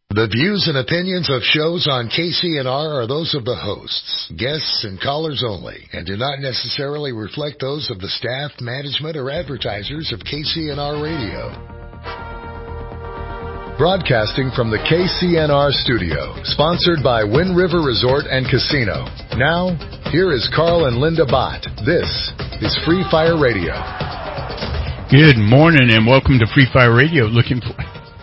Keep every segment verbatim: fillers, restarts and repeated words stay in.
The views and opinions of shows on K C N R are those of the hosts, guests, and callers only, and do not necessarily reflect those of the staff, management, or advertisers of K C N R Radio. Broadcasting from the K C N R studio, sponsored by Wind River Resort and Casino. Now, here is Carl and Linda Bott. This is Free Fire Radio. Good morning and welcome to Free Fire Radio. Looking for...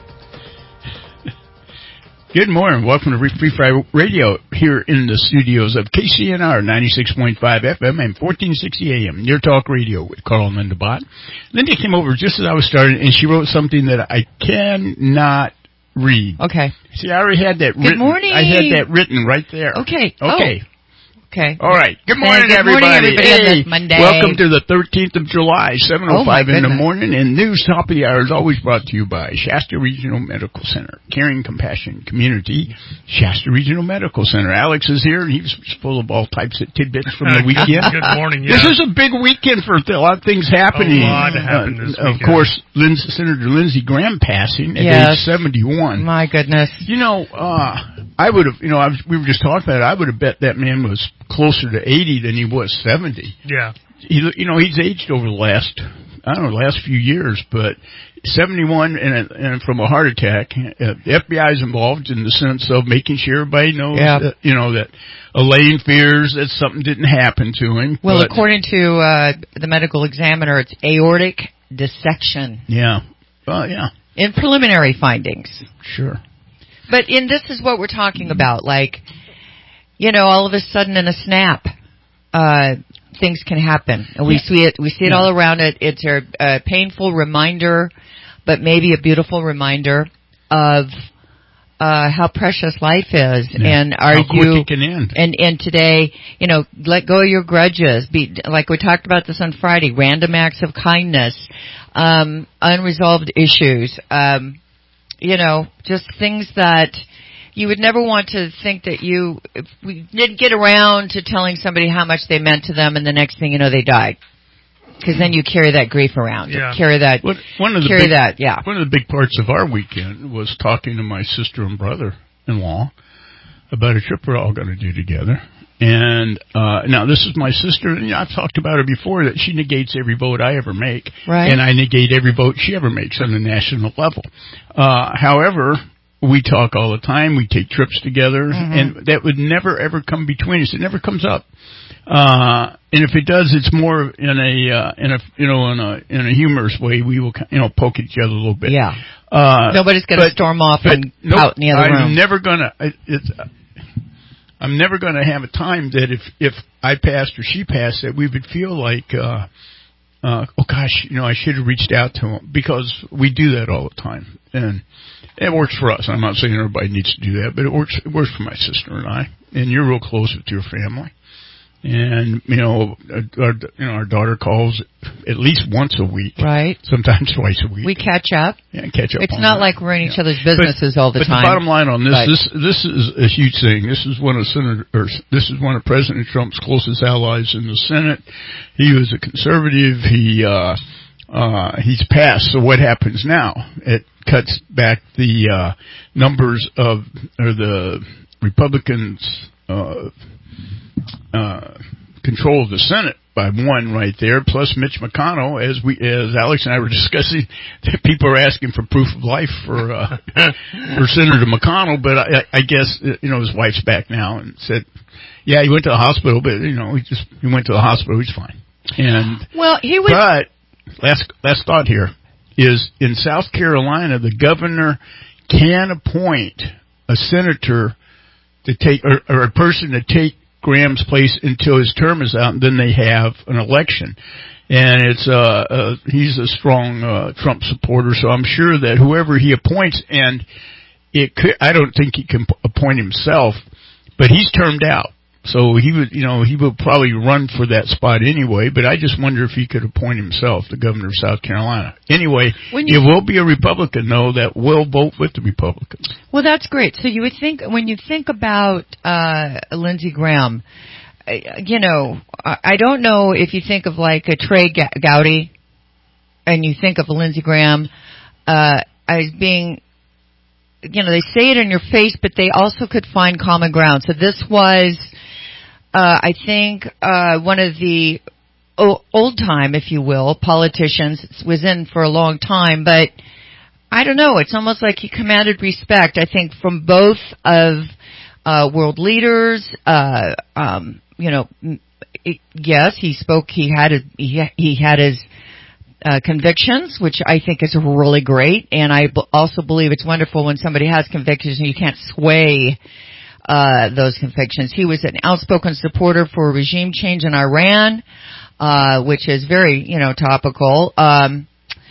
Good morning. Welcome to Free Fire Radio here in the studios of K C N R ninety-six point five F M and fourteen sixty A M. Your talk radio with Carl and Linda Bott. Linda came over just as I was starting, and she wrote something that I cannot read. Okay. See, I already had that written. Good morning. I had that written right there. Okay. Okay. Oh. Okay. All right. Good morning, hey, good everybody. Morning, everybody. Hey, Monday. welcome to the thirteenth of July, seven oh five oh in the morning. And News Top of the Hour is always brought to you by Shasta Regional Medical Center. Caring, compassion, community. Shasta Regional Medical Center. Alex is here, and he's full of all types of tidbits from the weekend. Good morning. Yeah. This is a big weekend for a lot of things happening. A lot happened this uh, weekend. Of course, Lindsey, Senator Lindsey Graham passing at yes. age seventy-one. My goodness. You know, uh, I would have, you know, I was, we were just talking about it. I would have bet that man was closer to eighty than he was seventy. Yeah. He, you know, he's aged over the last, I don't know, last few years, but seventy-one and, and from a heart attack. Uh, the F B I is involved in the sense of making sure everybody knows, yeah. that, you know, that allaying fears that something didn't happen to him. Well, but, according to uh, the medical examiner, it's aortic dissection. Yeah. Well, yeah. In preliminary findings. Sure. But in this is what we're talking about, like, you know, all of a sudden in a snap, uh, things can happen. And we yeah. see it, we see it yeah. all around it. It's a, a painful reminder, but maybe a beautiful reminder of, uh, how precious life is. Yeah. And are how quick you, it can end. and, and today, you know, let go of your grudges. Be, like we talked about this on Friday, random acts of kindness, um, unresolved issues, um, you know, just things that you would never want to think that you, if we didn't get around to telling somebody how much they meant to them, and the next thing you know, they died. Because then you carry that grief around. Yeah. Carry that, what, one of the carry big, that, yeah. One of the big parts of our weekend was talking to my sister and brother-in-law about a trip we're all going to do together. And, uh, now this is my sister, and you know, I've talked about her before, that she negates every vote I ever make. Right. And I negate every vote she ever makes on the national level. Uh, however, we talk all the time, we take trips together, mm-hmm. and that would never ever come between us. It never comes up. Uh, and if it does, it's more in a, uh, in a, you know, in a, in a humorous way. We will, you know, poke at each other a little bit. Yeah. Uh, Nobody's gonna but, storm off but and nope, out in the other I'm room. I'm never gonna, it's, I'm never going to have a time that if, if I passed or she passed that we would feel like, uh, uh, oh gosh, you know, I should have reached out to him, because we do that all the time. And it works for us. I'm not saying everybody needs to do that, but it works, it works for my sister and I. And you're real close with your family. And, you know, our, you know, our daughter calls at least once a week. Right. Sometimes twice a week. We catch up. Yeah, catch up. It's on not that. like we're in each yeah. other's businesses but, all the but time. But the bottom line on this, but, this this is a huge thing. This is one of Senator, or this is one of President Trump's closest allies in the Senate. He was a conservative. He uh, uh, he's passed. So what happens now? It cuts back the uh, numbers of or the Republicans. Uh, uh, control of the Senate by one right there, plus Mitch McConnell, as we, as Alex and I were discussing, that people are asking for proof of life for, uh, for Senator McConnell, but I, I guess, you know, his wife's back now and said, yeah, he went to the hospital, but, you know, he just, he went to the hospital, he's fine. And, well, he was, but, last, last thought here, is in South Carolina, the governor can appoint a senator to take, or, or a person to take Graham's place until his term is out, and then they have an election. And it's, uh, uh he's a strong, uh, Trump supporter, so I'm sure that whoever he appoints, and it could, I don't think he can appoint himself, but he's termed out. So he would, you know, he would probably run for that spot anyway, but I just wonder if he could appoint himself, the governor of South Carolina. Anyway, it will be a Republican, though, that will vote with the Republicans. Well, that's great. So you would think, when you think about uh Lindsey Graham, uh, you know, I don't know if you think of like a Trey Gowdy, and you think of Lindsey Graham uh as being you know, they say it in your face, but they also could find common ground. So this was, uh, I think, uh, one of the old time, if you will, politicians, was in for a long time, but I don't know, it's almost like he commanded respect, I think, from both of, uh, world leaders, uh, um, you know, yes, he spoke, he had his, he, he had his, Uh, convictions, which I think is really great, and I b- also believe it's wonderful when somebody has convictions and you can't sway uh, those convictions. He was an outspoken supporter for regime change in Iran, uh, which is very, you know, topical. Um,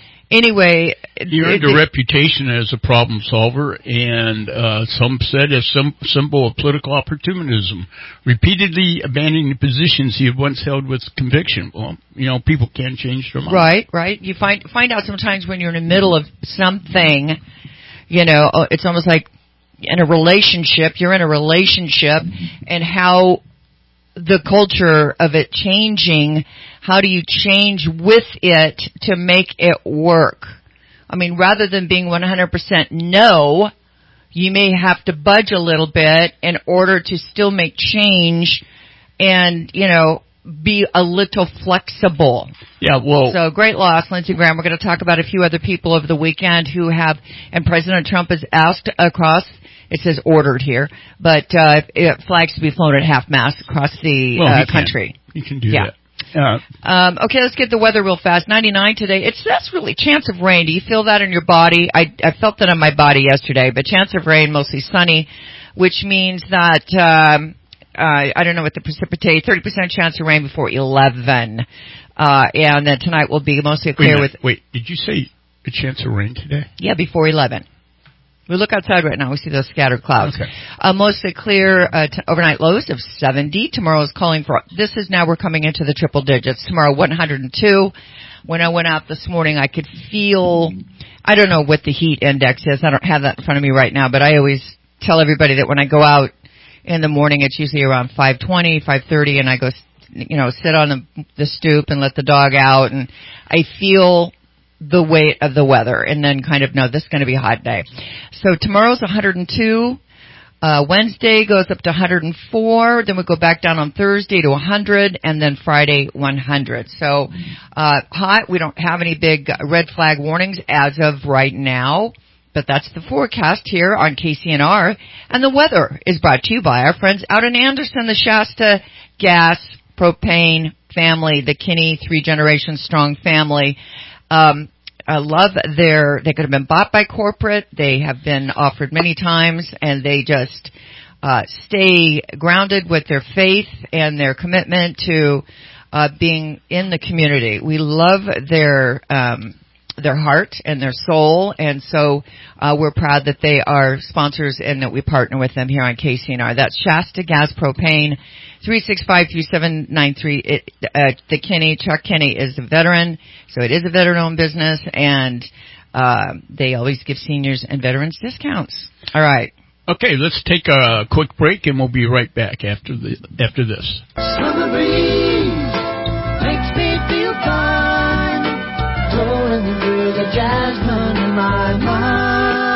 anyway, he earned a reputation as a problem solver, and uh, some said a sim- symbol of political opportunism, repeatedly abandoning positions he had once held with conviction. Well, you know, people can change their mind. Right, right. You find find out sometimes when you're in the middle of something, you know, it's almost like in a relationship, you're in a relationship, and how the culture of it changing, how do you change with it to make it work? I mean, rather than being one hundred percent no, you may have to budge a little bit in order to still make change and, you know, be a little flexible. Yeah, well. So great loss, Lindsey Graham. We're going to talk about a few other people over the weekend who have, and President Trump has asked across, it says ordered here, but uh, it, flags to be flown at half mast across the well, uh, he country. Can. He can do yeah. that. Uh, um, okay, let's get the weather real fast. ninety-nine today. It's that's really chance of rain. Do you feel that in your body? I, I felt that in my body yesterday, but chance of rain, mostly sunny, which means that um, uh, I don't know what the precipitate. thirty percent chance of rain before eleven, uh, and then tonight will be mostly clear wait with. Wait, did you say a chance of rain today? Yeah, before eleven. We look outside right now. We see those scattered clouds. Okay. Uh, mostly clear uh, t- overnight lows of seventy. Tomorrow is calling for, this is now we're coming into the triple digits. Tomorrow, one hundred two. When I went out this morning, I could feel, I don't know what the heat index is. I don't have that in front of me right now, but I always tell everybody that when I go out in the morning, it's usually around five twenty, five thirty, and I go, you know, sit on the, the stoop and let the dog out, and I feel the weight of the weather, and then kind of know this is going to be a hot day. So tomorrow's one hundred two. Uh, Wednesday goes up to one hundred four. Then we go back down on Thursday to one hundred, and then Friday one hundred. So uh, hot. We don't have any big red flag warnings as of right now, but that's the forecast here on K C N R. And the weather is brought to you by our friends out in Anderson, the Shasta Gas Propane family, the Kinney three generations strong family. Um, I love their, they could have been bought by corporate. They have been offered many times, and they just, uh, stay grounded with their faith and their commitment to, uh, being in the community. We love their, um, their heart and their soul, and so, uh, we're proud that they are sponsors and that we partner with them here on K C N R. That's Shasta Gas Propane. three six five, three seven nine three. It, uh, the Kinney, Chuck Kinney is a veteran, so it is a veteran-owned business, and uh, they always give seniors and veterans discounts. All right. Okay, let's take a quick break, and we'll be right back after the after this. Summer breeze makes me feel fine, blowing through the jasmine in my mind.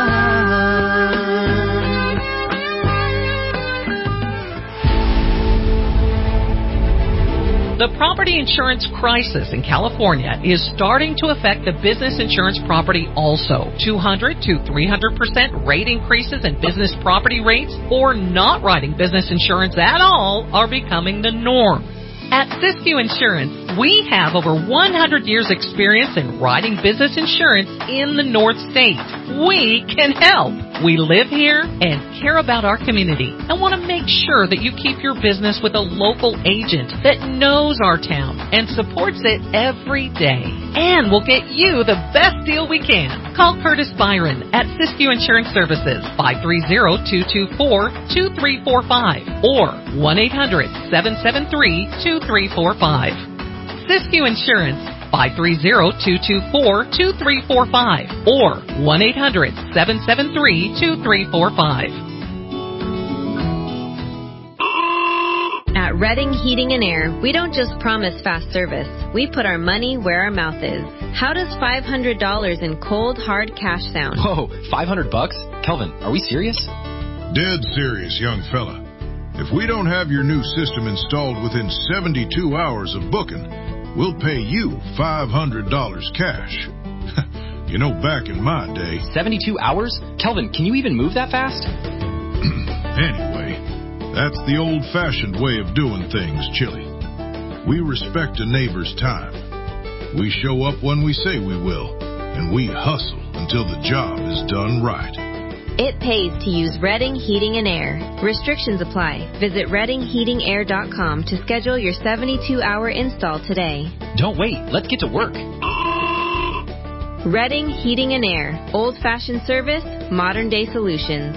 The property insurance crisis in California is starting to affect the business insurance property also. two hundred to three hundred percent rate increases in business property rates or not writing business insurance at all are becoming the norm. At Siskiyou Insurance, we have over one hundred years experience in writing business insurance in the North State. We can help. We live here and care about our community and want to make sure that you keep your business with a local agent that knows our town and supports it every day. And we'll get you the best deal we can. Call Curtis Byron at Siskiyou Insurance Services, five three zero, two two four, two three four five or one eight hundred, seven seven three, two three four five. Siskiyou Insurance, five three zero, two two four, two three four five or one eight hundred, seven seven three, two three four five. At At Redding Heating and Air, we don't just promise fast service. We put our money where our mouth is. How does five hundred dollars in cold, hard cash sound? Whoa, five hundred bucks? Kelvin, are we serious? Dead serious, young fella. If we don't have your new system installed within seventy-two hours of booking, we'll pay you five hundred dollars cash. You know, back in my day... seventy-two hours? Kelvin, can you even move that fast? Anyway, that's the old-fashioned way of doing things, Chili. We respect a neighbor's time. We show up when we say we will, and we hustle until the job is done right. It pays to use Redding Heating and Air. Restrictions apply. Visit redding heating air dot com to schedule your seventy-two hour install today. Don't wait. Let's get to work. Redding Heating and Air. Old-fashioned service, modern-day solutions.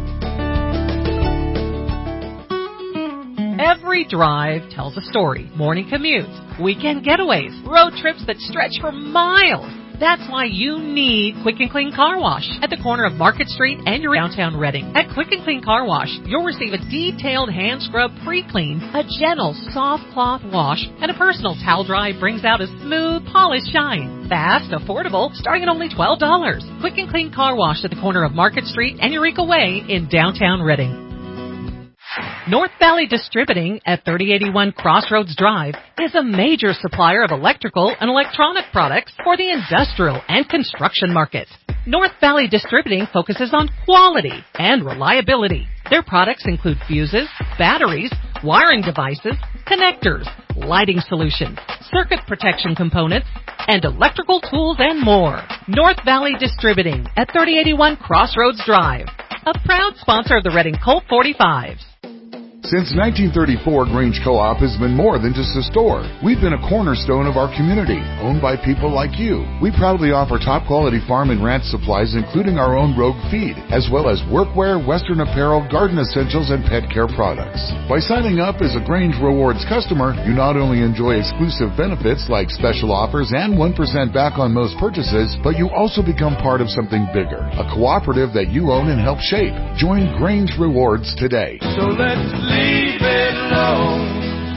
Every drive tells a story. Morning commutes, weekend getaways, road trips that stretch for miles. That's why you need Quick and Clean Car Wash at the corner of Market Street and your downtown Redding. At Quick and Clean Car Wash, you'll receive a detailed hand scrub pre-clean, a gentle soft cloth wash, and a personal towel dry brings out a smooth, polished shine. Fast, affordable, starting at only twelve dollars. Quick and Clean Car Wash at the corner of Market Street and Eureka Way in downtown Redding. North Valley Distributing at thirty eighty-one Crossroads Drive is a major supplier of electrical and electronic products for the industrial and construction markets. North Valley Distributing focuses on quality and reliability. Their products include fuses, batteries, wiring devices, connectors, lighting solutions, circuit protection components, and electrical tools and more. North Valley Distributing at thirty eighty-one Crossroads Drive, a proud sponsor of the Redding Colt forty-fives. Since nineteen thirty-four, Grange Co-op has been more than just a store. We've been a cornerstone of our community, owned by people like you. We proudly offer top-quality farm and ranch supplies, including our own Rogue feed, as well as workwear, Western apparel, garden essentials, and pet care products. By signing up as a Grange Rewards customer, you not only enjoy exclusive benefits like special offers and one percent back on most purchases, but you also become part of something bigger, a cooperative that you own and help shape. Join Grange Rewards today. So let's leave it alone.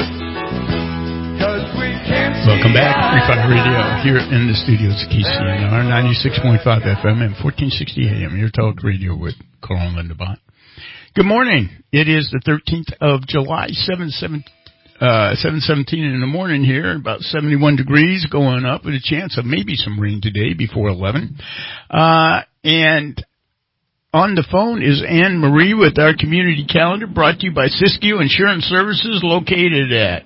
Welcome back, Free Fire Radio, here in the studios of K C N R, ninety-six point five F M and fourteen sixty A M, your talk radio with Carl and Linda Bott. Good morning. It is the thirteenth of July, seven seventeen in the morning here, about seventy-one degrees going up with a chance of maybe some rain today before eleven. Uh, and on the phone is Anne Marie with our community calendar, brought to you by Siskiyou Insurance Services, located at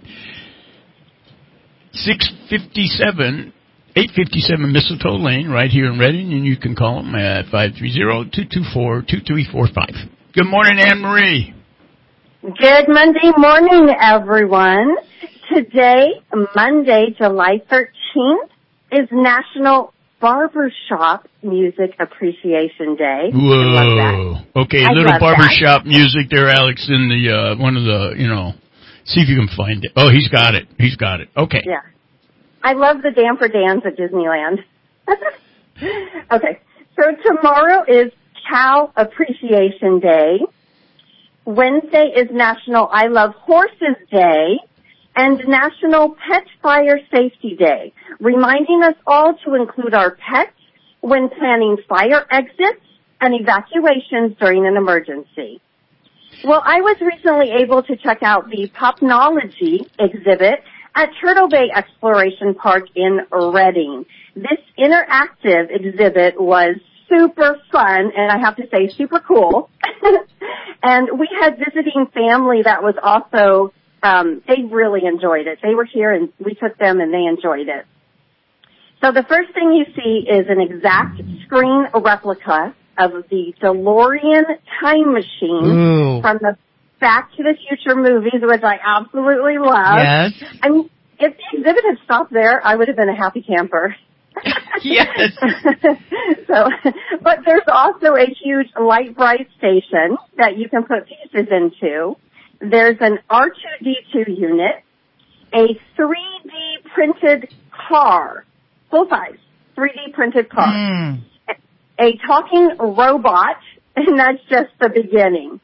six fifty-seven, eight fifty-seven Mistletoe Lane, right here in Redding, and you can call them at five three zero, two two four, two three four five. Good morning, Anne Marie. Good Monday morning, everyone. Today, Monday, July thirteenth, is National Barbershop Music Appreciation Day. Whoa. I love that. Okay, I little barbershop that. music there, Alex, in the, uh, one of the, you know, see if you can find it. Oh, he's got it. He's got it. Okay. Yeah. I love the Danfer Dans at Disneyland. Okay, so tomorrow is Cow Appreciation Day. Wednesday is National I Love Horses Day and National Pet Fire Safety Day, reminding us all to include our pets when planning fire exits and evacuations during an emergency. Well, I was recently able to check out the Popnology exhibit at Turtle Bay Exploration Park in Redding. This interactive exhibit was super fun, and I have to say super cool. And we had visiting family that was also, um, they really enjoyed it. They were here and we took them and they enjoyed it. So the first thing you see is an exact screen replica of the DeLorean time machine Ooh. from the Back to the Future movies, which I absolutely love. Yes. I mean, if the exhibit had stopped there, I would have been a happy camper. Yes. So, but there's also a huge light bright station that you can put pieces into. There's an R two D two unit, a three D printed car, full size, three D printed car, Mm. a talking robot, and that's just the beginning.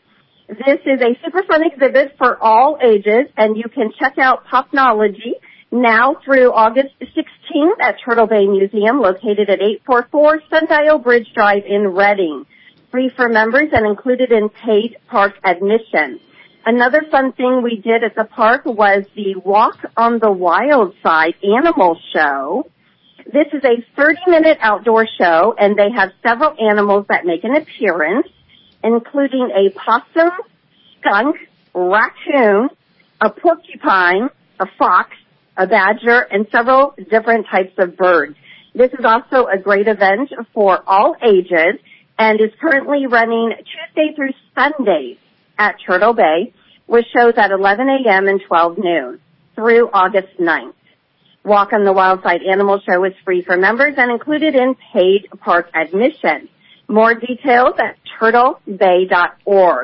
This is a super fun exhibit for all ages, and you can check out Popnology now through August sixteenth at Turtle Bay Museum, located at eight forty-four Sundial Bridge Drive in Reading. Free for members and included in paid park admission. Another fun thing we did at the park was the Walk on the Wild Side animal show. This is a thirty-minute outdoor show, and they have several animals that make an appearance, including a possum, skunk, raccoon, a porcupine, a fox, a badger, and several different types of birds. This is also a great event for all ages and is currently running Tuesday through Sundays at Turtle Bay, with shows at eleven a.m. and twelve noon through August ninth. Walk on the Wild Side Animal Show is free for members and included in paid park admission. More details at turtle bay dot org.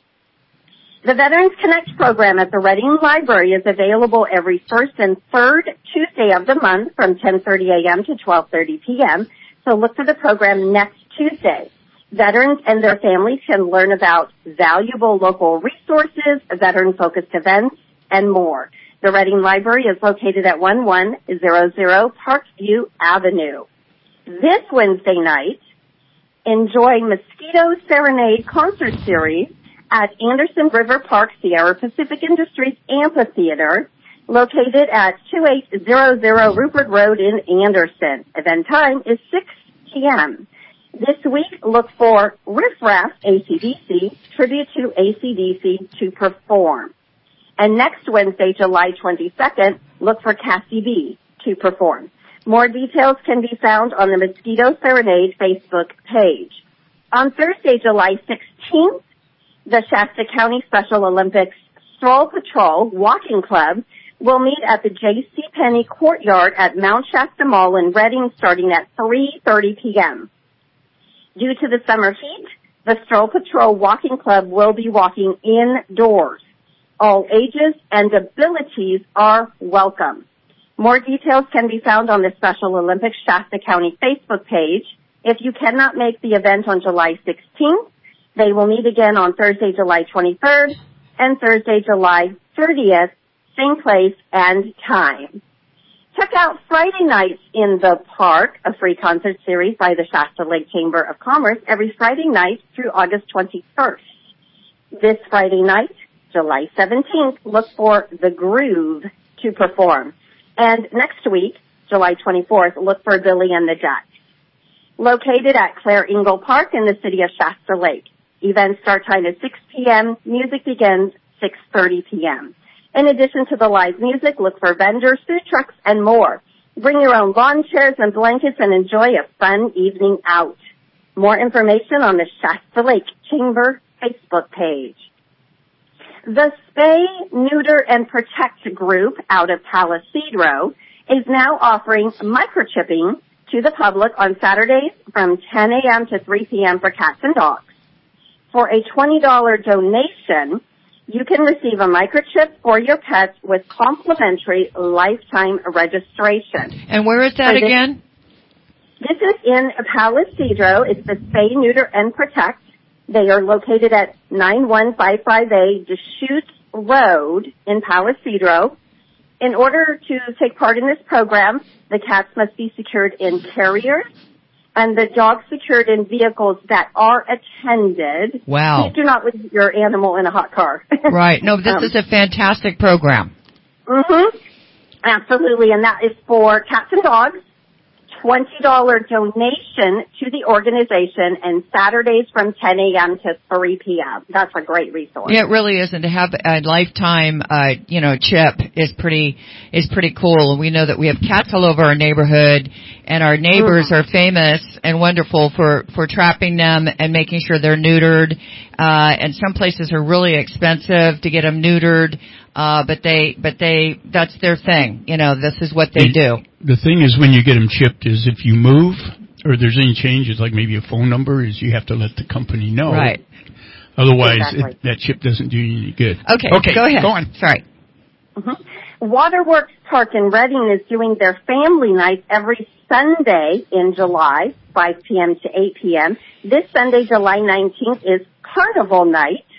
The Veterans Connect program at the Reading Library is available every first and third Tuesday of the month from ten thirty a.m. to twelve thirty p.m., so look for the program next Tuesday. Veterans and their families can learn about valuable local resources, veteran-focused events, and more. The Reading Library is located at eleven hundred Parkview Avenue. This Wednesday night, enjoy Mosquito Serenade concert series at Anderson River Park Sierra Pacific Industries Amphitheater, located at twenty-eight hundred Rupert Road in Anderson. Event time is six p.m. This week, look for Riff Raff A C D C, tribute to A C D C, to perform. And next Wednesday, July twenty-second, look for Cassie B to perform. More details can be found on the Mosquito Serenade Facebook page. On Thursday, July sixteenth, the Shasta County Special Olympics Stroll Patrol Walking Club will meet at the J C. Penney Courtyard at Mount Shasta Mall in Reading starting at three thirty p.m. Due to the summer heat, the Stroll Patrol Walking Club will be walking indoors. All ages and abilities are welcome. More details can be found on the Special Olympics Shasta County Facebook page. If you cannot make the event on July sixteenth, they will meet again on Thursday, July twenty-third and Thursday, July thirtieth, same place and time. Check out Friday Nights in the Park, a free concert series by the Shasta Lake Chamber of Commerce every Friday night through August twenty-first. This Friday night, July seventeenth, look for The Groove to perform. And next week, July twenty-fourth, look for Billy and the Jacks. Located at Claire Ingle Park in the city of Shasta Lake. Event start time is six p.m. Music begins six thirty p.m. In addition to the live music, look for vendors, food trucks, and more. Bring your own lawn chairs and blankets and enjoy a fun evening out. More information on the Shasta Lake Chamber Facebook page. The Spay, Neuter, and Protect group out of Palisadro is now offering microchipping to the public on Saturdays from ten a.m. to three p.m. for cats and dogs. For a twenty dollars donation, you can receive a microchip for your pets with complimentary lifetime registration. And where is that so this, again? This is in Palisadro. It's the Spay, Neuter, and Protect. They are located at nine one five five A Deschutes Road in Palisadro. In order to take part in this program, the cats must be secured in carriers and the dogs secured in vehicles that are attended. Wow. Please do not leave your animal in a hot car. Right. No, this um, is a fantastic program. Mm-hmm. Absolutely. And that is for cats and dogs. twenty dollars donation to the organization, and Saturdays from ten a.m. to three p.m. That's a great resource. Yeah, it really is, and to have a lifetime, uh, you know, chip is pretty is pretty cool. And we know that we have cats all over our neighborhood, and our neighbors mm. are famous and wonderful for for trapping them and making sure they're neutered. Uh, and some places are really expensive to get them neutered. Uh, but they, but they, that's their thing. You know, this is what they do. The thing is, when you get them chipped, is if you move or there's any changes, like maybe a phone number, is you have to let the company know. Right. Otherwise, exactly. it, that chip doesn't do you any good. Okay. Okay. Go ahead. Go on. Sorry. Mm-hmm. Waterworks Park in Reading is doing their family night every Sunday in July, five p.m. to eight p.m. This Sunday, July nineteenth, is Carnival Night.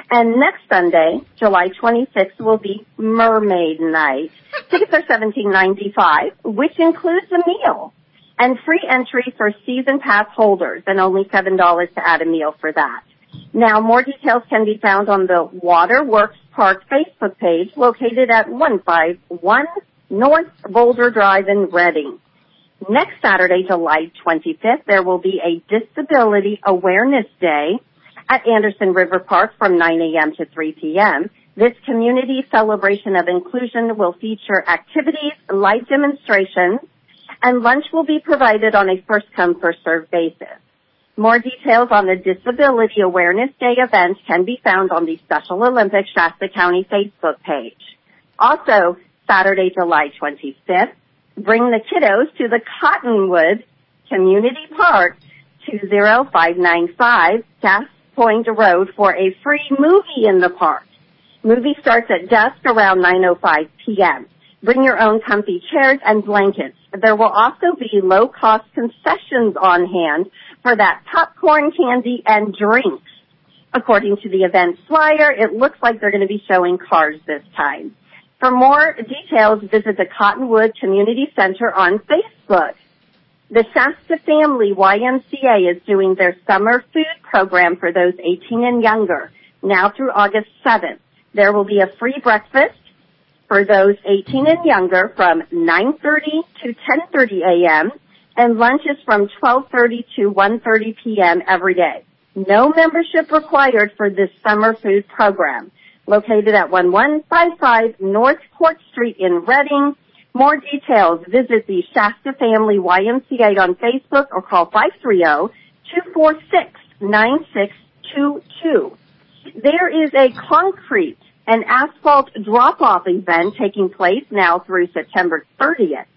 And next Sunday, July twenty-sixth, will be Mermaid Night. Tickets are seventeen ninety-five, which includes a meal. And free entry for season pass holders, and only seven dollars to add a meal for that. Now, more details can be found on the Waterworks Park Facebook page, located at one five one North Boulder Drive in Redding. Next Saturday, July twenty-fifth, there will be a Disability Awareness Day at Anderson River Park from nine a.m. to three p.m. This community celebration of inclusion will feature activities, light demonstrations, and lunch will be provided on a first-come, first-served basis. More details on the Disability Awareness Day event can be found on the Special Olympics Shasta County Facebook page. Also, Saturday, July twenty-fifth, bring the kiddos to the Cottonwood Community Park, two oh five nine five Gas Point Road, for a free movie in the park. Movie starts at dusk around nine oh five p.m. Bring your own comfy chairs and blankets. There will also be low-cost concessions on hand for that popcorn, candy, and drinks. According to the event flyer, it looks like they're going to be showing cars this time. For more details, visit the Cottonwood Community Center on Facebook. The Shasta Family Y M C A is doing their summer food program for those eighteen and younger, now through August seventh. There will be a free breakfast for those eighteen and younger from nine thirty to ten thirty a.m., and lunch is from twelve thirty to one thirty p.m. every day. No membership required for this summer food program. Located at one one five five North Court Street in Redding. More details, visit the Shasta Family Y M C A on Facebook or call five three zero, two four six, nine six two two. There is a concrete and asphalt drop-off event taking place now through September thirtieth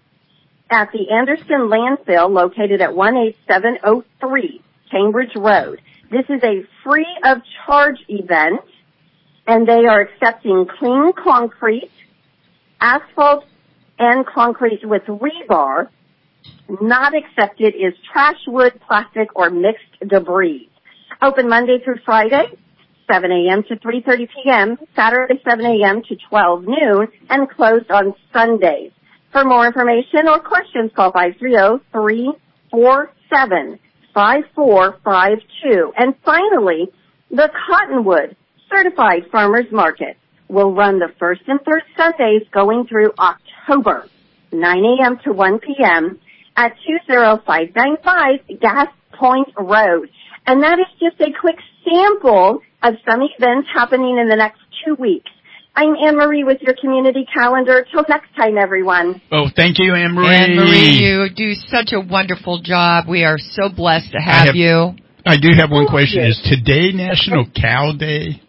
at the Anderson Landfill, located at one eight seven oh three Cambridge Road. This is a free of charge event, and they are accepting clean concrete, asphalt, and concrete with rebar. Not accepted is trash, wood, plastic, or mixed debris. Open Monday through Friday, seven a.m. to three thirty p.m., Saturday seven a.m. to twelve noon, and closed on Sundays. For more information or questions, call five three zero, three four seven, five four five two. And finally, the Cottonwood Certified Farmers Market will run the first and third Sundays going through October, nine a.m. to one p.m. at two oh five nine five Gas Point Road. And that is just a quick sample of some events happening in the next two weeks. I'm Anne-Marie with your community calendar. Till next time, everyone. Oh, thank you, Anne-Marie. Anne-Marie, you do such a wonderful job. We are so blessed to have, have you. I do have one question. Is today National Cow Day?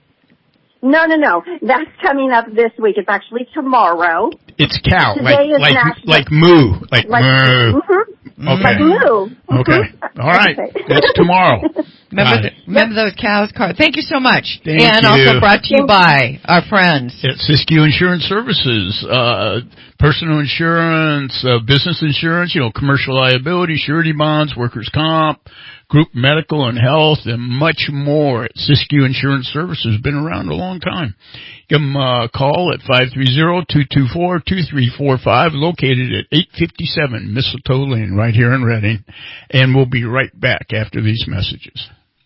No, no, no. That's coming up this week. It's actually tomorrow. It's cow, Today like like national- like moo, like, like moo. Mm-hmm. Okay. Like moo. Okay. All right. Okay. That's tomorrow. Remember, Got it. remember those cows? Car- Thank you so much. Thank and you. also brought to you by our friends At Siskiyou Insurance Services, uh, personal insurance, uh, business insurance, you know, commercial liability, surety bonds, workers' comp, group medical and health, and much more at Siskiyou Insurance Services. Been around a long time. Give them a call at five three zero, two two four, two three four five, located at eight fifty-seven Mistletoe Lane, right here in Redding. And we'll be right back after these messages.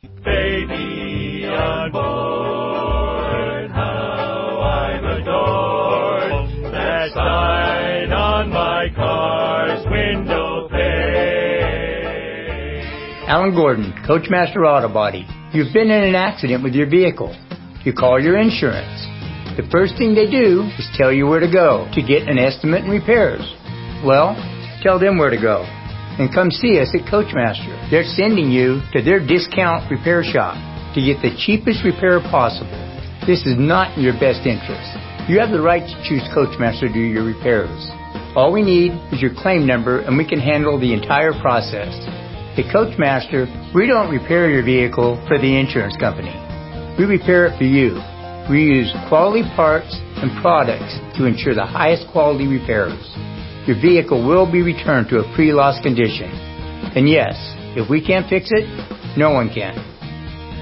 Baby on board, how I'm adored. That sign on my car's window pane. Alan Gordon, Coachmaster Auto Body. You've been in an accident with your vehicle. You call your insurance. The first thing they do is tell you where to go to get an estimate and repairs. Well, tell them where to go. And come see us at Coachmaster. They're sending you to their discount repair shop to get the cheapest repair possible. This is not in your best interest. You have the right to choose Coachmaster to do your repairs. All we need is your claim number and we can handle the entire process. At Coachmaster, we don't repair your vehicle for the insurance company. We repair it for you. We use quality parts and products to ensure the highest quality repairs. Your vehicle will be returned to a pre-loss condition. And yes, if we can't fix it, no one can.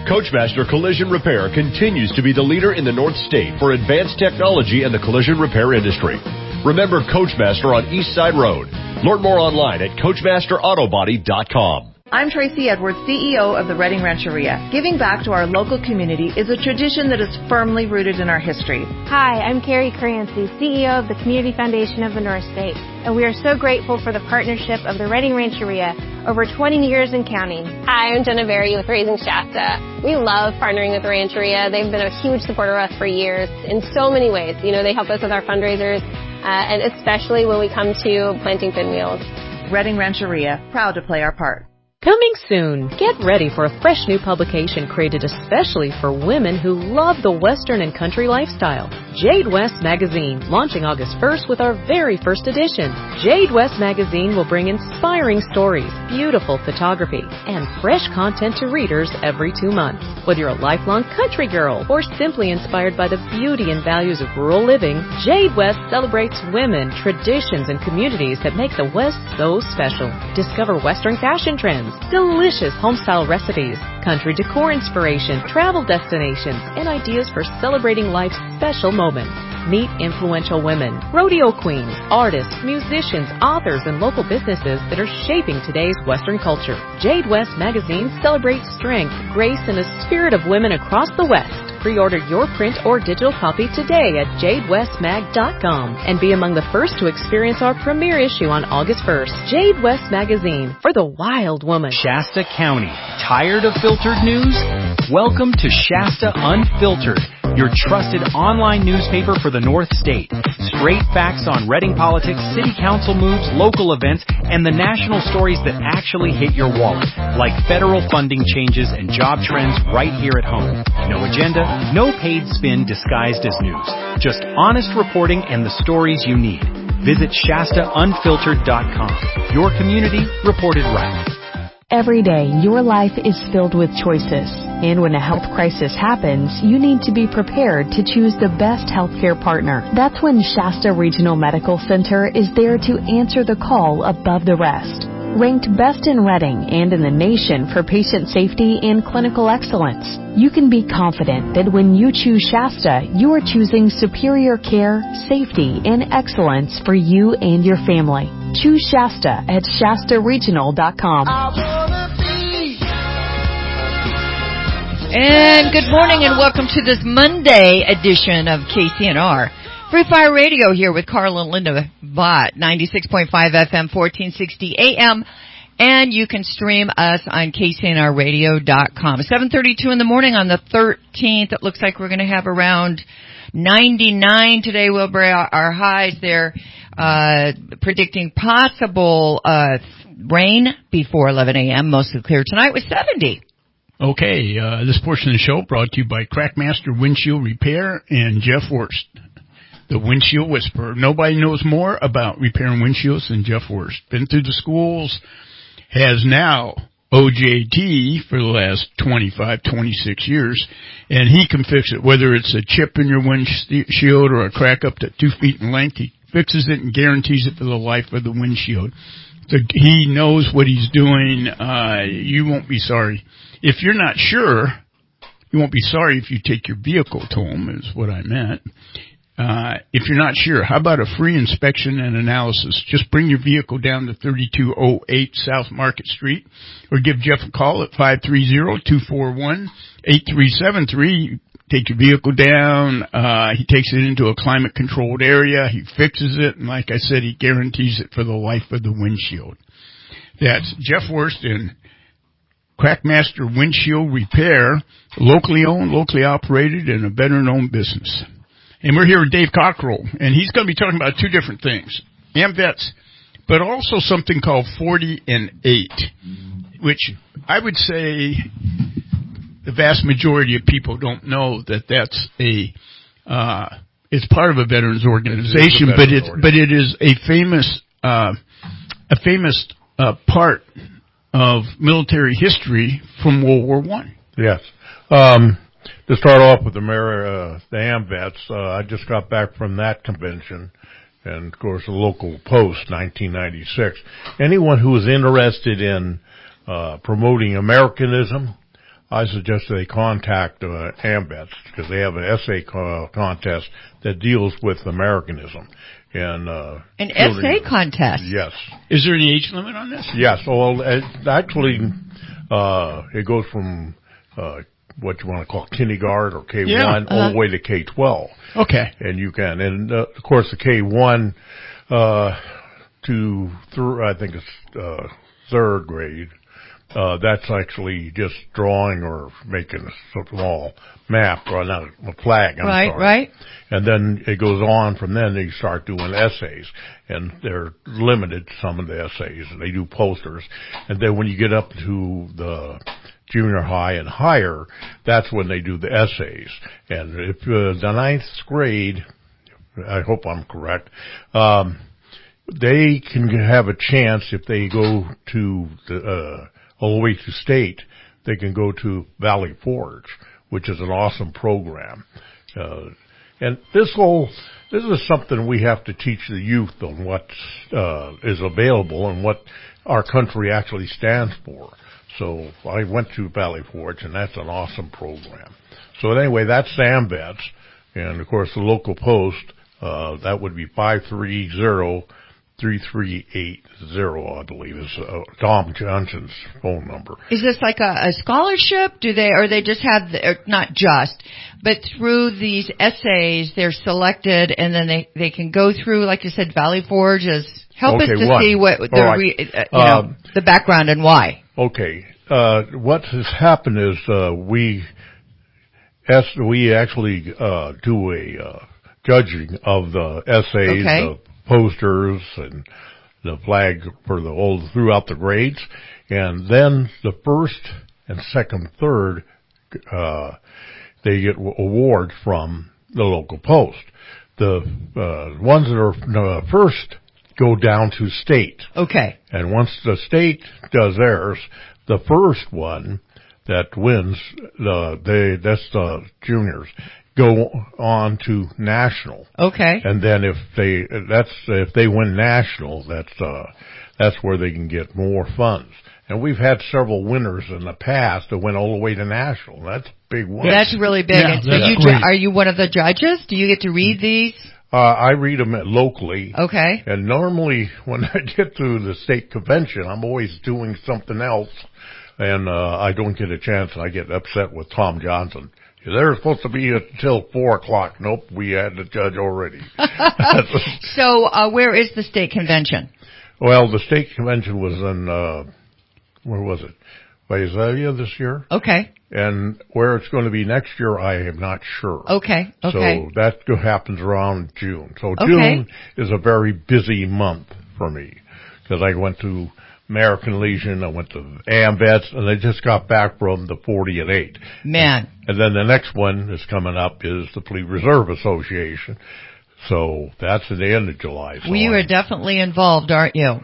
Coachmaster Collision Repair continues to be the leader in the North State for advanced technology in the collision repair industry. Remember Coachmaster on East Side Road. Learn more online at coachmaster auto body dot com. I'm Tracy Edwards, C E O of the Reading Rancheria. Giving back to our local community is a tradition that is firmly rooted in our history. Hi, I'm Carrie Crancy, C E O of the Community Foundation of the North State, and we are so grateful for the partnership of the Reading Rancheria over twenty years and counting. Hi, I'm Jenna Berry with Raising Shasta. We love partnering with the Rancheria. They've been a huge supporter of us for years in so many ways. You know, they help us with our fundraisers, uh, and especially when we come to planting pinwheels. Reading Rancheria, proud to play our part. Coming soon. Get ready for a fresh new publication created especially for women who love the Western and country lifestyle. Jade West Magazine, launching August first with our very first edition. Jade West Magazine will bring inspiring stories, beautiful photography, and fresh content to readers every two months. Whether you're a lifelong country girl or simply inspired by the beauty and values of rural living, Jade West celebrates women, traditions, and communities that make the West so special. Discover Western fashion trends, delicious homestyle recipes, country decor inspiration, travel destinations, and ideas for celebrating life's special moments. Meet influential women, rodeo queens, artists, musicians, authors, and local businesses that are shaping today's Western culture. Jade West Magazine celebrates strength, grace, and the spirit of women across the West. Pre-order your print or digital copy today at jade west mag dot com and be among the first to experience our premiere issue on August first. Jade West Magazine, for the wild woman. Shasta County. Tired of filtered news? Welcome to Shasta Unfiltered, your trusted online newspaper for the North State. Straight facts on Reading politics, city council moves, local events, and the national stories that actually hit your wallet, like federal funding changes and job trends right here at home. No agenda, no paid spin disguised as news. Just honest reporting and the stories you need. Visit Shasta Unfiltered dot com. Your community reported right. Every day, your life is filled with choices. And when a health crisis happens, you need to be prepared to choose the best healthcare partner. That's when Shasta Regional Medical Center is there to answer the call above the rest. Ranked best in Reading and in the nation for patient safety and clinical excellence, you can be confident that when you choose Shasta, you are choosing superior care, safety, and excellence for you and your family. Choose Shasta at shasta regional dot com. And good morning and welcome to this Monday edition of K C N R. Free Fire Radio here with Carl and Linda Vaught, ninety-six point five F M, fourteen sixty A M. And you can stream us on K C N R radio dot com. seven thirty-two in the morning on the thirteenth. It looks like we're going to have around ninety-nine today. We'll bring our highs there, uh, predicting possible uh, rain before eleven A M. Mostly clear tonight with seventy. Okay, uh, this portion of the show brought to you by Crackmaster Windshield Repair and Jeff Worst, the Windshield Whisperer. Nobody knows more about repairing windshields than Jeff Worst. Been through the schools, has now O J T for the last twenty-five, twenty-six years, and he can fix it. Whether it's a chip in your windshield or a crack up to two feet in length, he fixes it and guarantees it for the life of the windshield. So he knows what he's doing. Uh, you won't be sorry. If you're not sure, you won't be sorry if you take your vehicle to him, is what I meant. Uh, if you're not sure, how about a free inspection and analysis? Just bring your vehicle down to thirty-two oh eight South Market Street or give Jeff a call at five three zero, two four one, eight three seven three. Take your vehicle down. Uh, he takes it into a climate controlled area. He fixes it. And like I said, he guarantees it for the life of the windshield. That's Jeff Worst in Crackmaster Windshield Repair, locally owned, locally operated, and a veteran-owned business. And we're here with Dave Cockrell, and he's going to be talking about two different things, AMVETS, but also something called forty and eight, which I would say the vast majority of people don't know that that's a, uh, it's part of a veterans organization, it a veterans but it, organization. but it is a famous, uh, a famous, uh, part of military history from World War One. Yes. Um, to start off with the, uh, the AMVETS, uh, I just got back from that convention, and of course the local post, nineteen ninety-six. Anyone who is interested in uh, promoting Americanism, I suggest they contact uh, AMVETS because they have an essay co- contest that deals with Americanism. And uh, An essay contest? Yes. Is there any age limit on this? Yes. Well, it, actually, uh, it goes from uh, what you want to call kindergarten or K one Yeah, all uh-huh. the way to K twelve. Okay. And you can, and uh, of course, the K one uh, to through, I think it's uh, third grade. Uh, that's actually just drawing or making a small map or not a flag. I'm Right, sorry. right. And then it goes on from then. They start doing essays, and they're limited to some of the essays. They do posters, and then when you get up to the junior high and higher, that's when they do the essays. And if uh, the ninth grade, I hope I'm correct, um, they can have a chance if they go to the uh, all the way to state. They can go to Valley Forge, which is an awesome program. Uh, and this whole, this is something we have to teach the youth on what uh, is available and what our country actually stands for. So I went to Valley Forge, and that's an awesome program. So anyway, that's AMVETS, and of course the local post, uh, that would be five three zero, three three eight zero, I believe, is uh, Tom Johnson's phone number. Is this like a, a scholarship? Do they, or they just have, the, or not just, but through these essays, they're selected, and then they they can go through, like you said, Valley Forge. Is help Okay, us to one. see what the All right. re, uh, you know Um, the background and why. Okay. Uh, what has happened is, uh, we, as, we actually, uh, do a, uh, judging of the essays, Okay. the posters, and the flag for the old, throughout the grades. And then the first and second, third, uh, they get awards from the local post. The, uh, ones that are uh, first go down to state. Okay. And once the state does theirs, the first one that wins, the they that's the juniors, go on to national. Okay. And then if they that's if they win national, that's uh that's where they can get more funds. And we've had several winners in the past that went all the way to national. That's a big one. That's really big. Yeah, and so that's you great. ju- are you one of the judges? Do you get to read these? Uh, I read them locally. Okay. And normally when I get to the state convention, I'm always doing something else. And, uh, I don't get a chance, and I get upset with Tom Johnson. They're supposed to be until four o'clock. Nope, we had the judge already. So, uh, where is the state convention? Well, the state convention was in, uh, where was it? Visalia this year. Okay. And where it's going to be next year, I am not sure. Okay. Okay. So that happens around June. So Okay. June is a very busy month for me because I went to American Legion, I went to AMVETS, and I just got back from the forty and eight. Man. And then the next one that's coming up is the Fleet Reserve Association. So that's at the end of July. So Well, you are definitely involved, aren't you?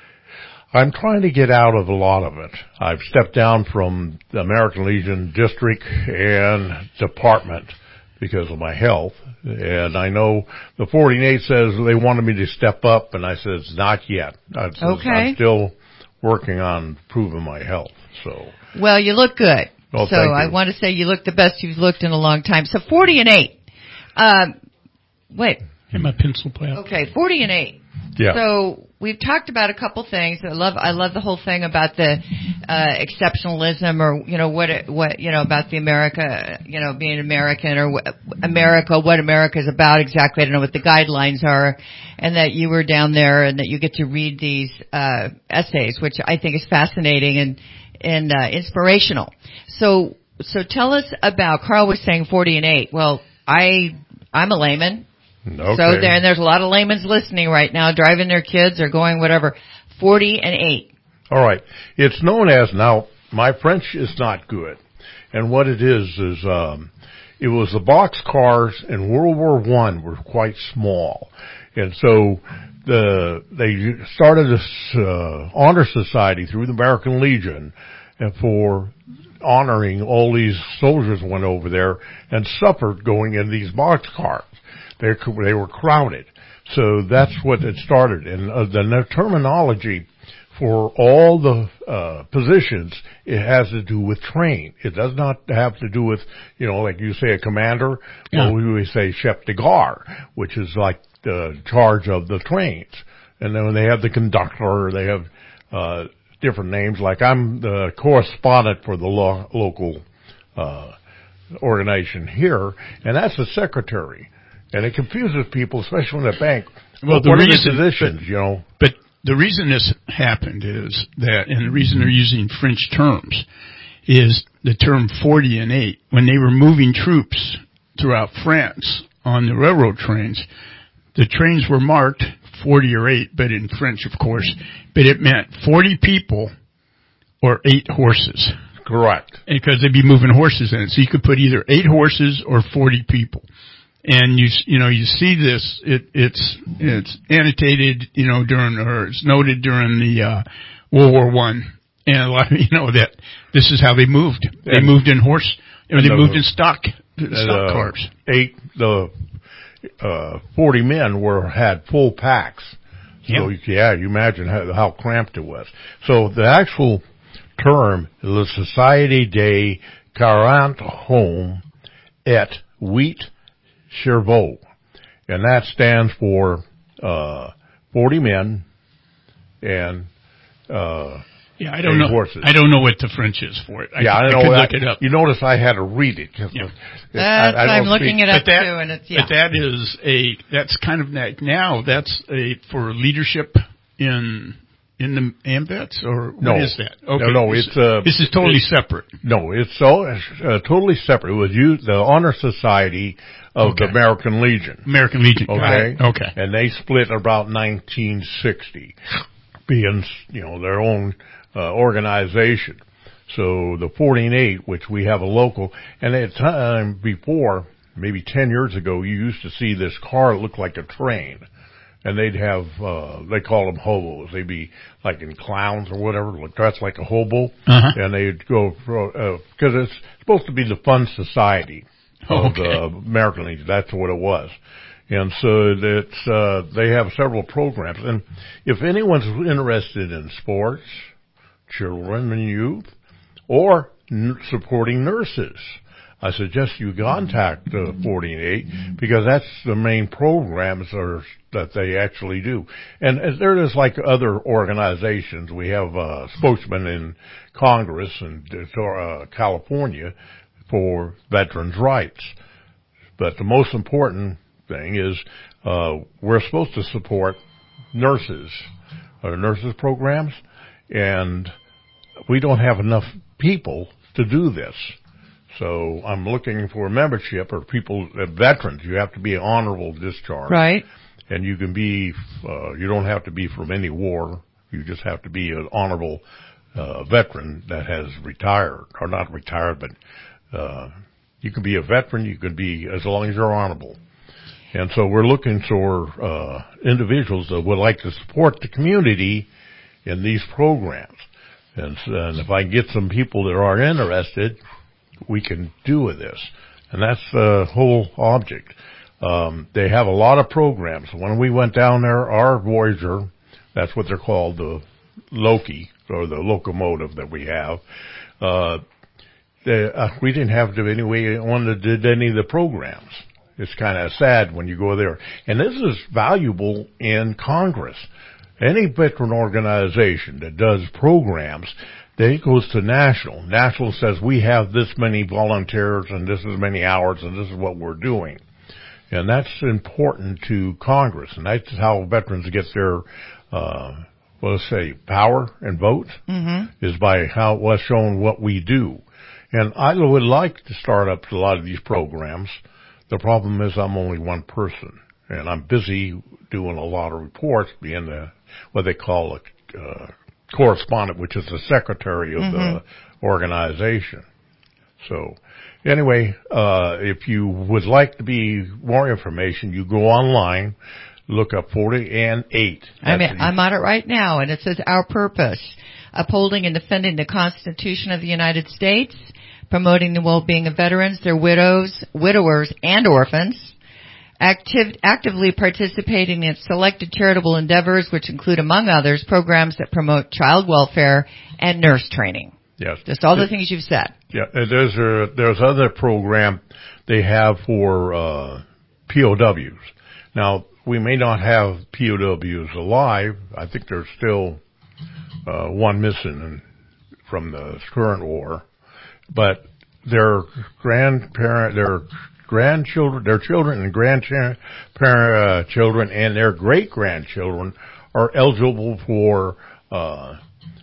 I'm trying to get out of a lot of it. I've stepped down from the American Legion district and department because of my health. And I know the forty and eight says they wanted me to step up, and I said, not yet. I says, Okay. I'm still working on improving my health. So, Well, you look good. Oh, so thank you. I want to say you look the best you've looked in a long time. So forty and eight. Um, wait. And my pencil pad. Okay, forty and eight. Yeah. So we've talked about a couple things. I love I love the whole thing about the uh exceptionalism, or you know what it, what you know about the America, you know being American, or what, America, what America is about exactly. I don't know what the guidelines are, and that you were down there and that you get to read these uh essays, which I think is fascinating and and uh, inspirational. So so tell us about, Carl was saying forty and eight. Well, I I'm a layman. okay. So there, and there's a lot of laymen's listening right now, driving their kids or going whatever. Forty and eight. All right. It's known as, now, my French is not good. And what it is, is, um, it was the box cars in World War One were quite small. And so, the, they started this, uh, honor society through the American Legion, and for honoring all these soldiers who went over there and suffered going in these box cars. They, they were crowded. So that's what it started. And uh, the terminology for all the uh, positions, it has to do with train. It does not have to do with, you know, like you say, a commander. Yeah. Well, we would say chef de gare, which is like the charge of the trains. And then when they have the conductor, they have uh, different names. Like I'm the correspondent for the lo- local uh, organization here, and that's the secretary. And it confuses people, especially when the bank. Well, the what are reason, the positions, but, you know? But the reason this happened is that, and the reason they're using French terms, is the term forty and eight. When they were moving troops throughout France on the railroad trains, the trains were marked forty or eight, but in French, of course. But it meant forty people or eight horses. Correct. Because they'd be moving horses in it. So you could put either eight horses or forty people. And you, you know, you see this, it, it's, it's annotated, you know, during, or it's noted during the, uh, World War One. And a lot of, you know, that this is how they moved. They and, moved in horse, or they the, moved in stock, and, stock uh, cars. Eight, the, uh, forty men were, had full packs. So, Yeah. yeah, you imagine how, how cramped it was. So the actual term is the Société des quarante Hommes et huit Chevaux, and that stands for uh forty men and uh yeah, I don't know. Horses. I don't know what the French is for it. I, yeah, I, I know. could I, look it up. You notice I had to read it. Yeah. That's, I, I I'm looking speak, it up that, too, and it's yeah. But that is a that's kind of like now that's a for leadership in in the AMVETS, or what no. is that? Okay. No, no, this, it's uh, this is totally it's, separate. No, it's so uh, totally separate. It was you, the Honor Society of okay. the American Legion. American Legion. Okay. Okay. And they split about nineteen sixty, being, you know, their own uh, organization. So the forty and eight, which we have a local, and at the time before, maybe ten years ago, you used to see this car look like a train. And they'd have, uh, they call them hobos. They'd be like in clowns or whatever, like dressed like a hobo. Uh-huh. And they'd go, uh, cause it's supposed to be the fun society of okay. the American Legion. That's what it was. And so it's, uh, they have several programs. And if anyone's interested in sports, children and youth, or n- supporting nurses, I suggest you contact uh, forty and eight because that's the main programs are, that they actually do. And as there is like other organizations, we have a spokesman in Congress and uh, California for veterans' rights. But the most important thing is uh, we're supposed to support nurses, or nurses programs, and we don't have enough people to do this. So I'm looking for membership or people, uh, veterans. You have to be an honorable discharge. Right. And you can be, uh, you don't have to be from any war. You just have to be an honorable, uh, veteran that has retired, or not retired, but, uh, you can be a veteran, you could be, as long as you're honorable. And so we're looking for, uh, individuals that would like to support the community in these programs. And, and if I can get some people that are interested, we can do with this. And that's the whole object. Um, they have a lot of programs. When we went down there, our Voyager, that's what they're called, the Loki, or the locomotive that we have, uh, they, uh, we didn't have to anyway one that did any of the programs. It's kind of sad when you go there. And this is valuable in Congress. Any veteran organization that does programs, then it goes to national. National says we have this many volunteers and this is many hours and this is what we're doing. And that's important to Congress. And that's how veterans get their, uh, well, let's say, power and vote, Mm-hmm. is by how it was shown what we do. And I would like to start up a lot of these programs. The problem is I'm only one person. And I'm busy doing a lot of reports, being the, what they call a, uh, correspondent, which is the secretary of mm-hmm. the organization. So anyway, uh, if you would like to be more information, you go online, look up forty and eight. I mean, I'm on it right now, and it says our purpose: upholding and defending the Constitution of the United States, promoting the well-being of veterans, their widows, widowers, and orphans, activ- actively participating in selected charitable endeavors, which include, among others, programs that promote child welfare and nurse training. Yes. Just all the things you've said. Yeah, and there's a, there's other program they have for uh, P O Ws. Now, we may not have P O Ws alive. I think there's still uh, one missing in, from the current war. But their grandparent, their grandchildren, their children and grandchildren uh, children and their great-grandchildren are eligible for uh,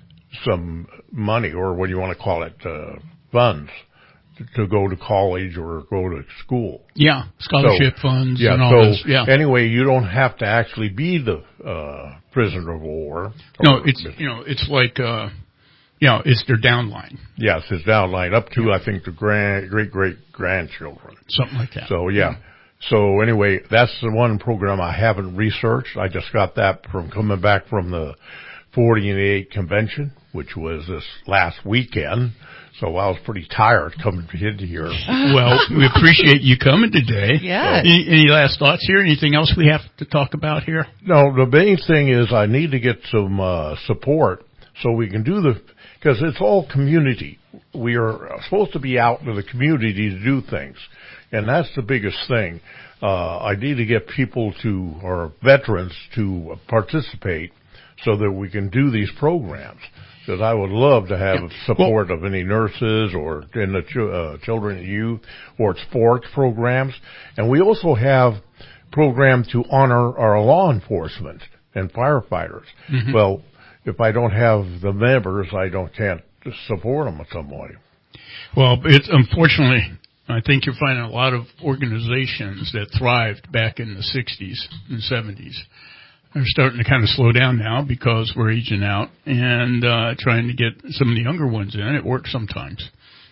some money, or what do you want to call it, uh, funds, to, to go to college or go to school. Yeah, scholarship so, funds yeah, and all so this. Yeah. Anyway, you don't have to actually be the uh, prisoner of war. No, it's you know, it's like uh, you know, it's their downline. Yes, it's downline up to I think the grand, great great grandchildren, something like that. So yeah. yeah. So anyway, that's the one program I haven't researched. I just got that from coming back from the forty-eight convention, which was this last weekend. So I was pretty tired coming in here. Well, we appreciate you coming today. Yeah. Any, any last thoughts here? Anything else we have to talk about here? No, the main thing is I need to get some uh, support so we can do the, because it's all community. We are supposed to be out in the community to do things. And that's the biggest thing. Uh, I need to get people to, or veterans to participate so that we can do these programs. Because I would love to have yeah. support well, of any nurses or in the ch- uh, children and youth or sports programs. And we also have programs to honor our law enforcement and firefighters. Mm-hmm. Well, if I don't have the members, I don't can't support them in some way. Well, it's unfortunately, I think you're finding a lot of organizations that thrived back in the sixties and seventies. They're starting to kind of slow down now because we're aging out and uh trying to get some of the younger ones in. It works sometimes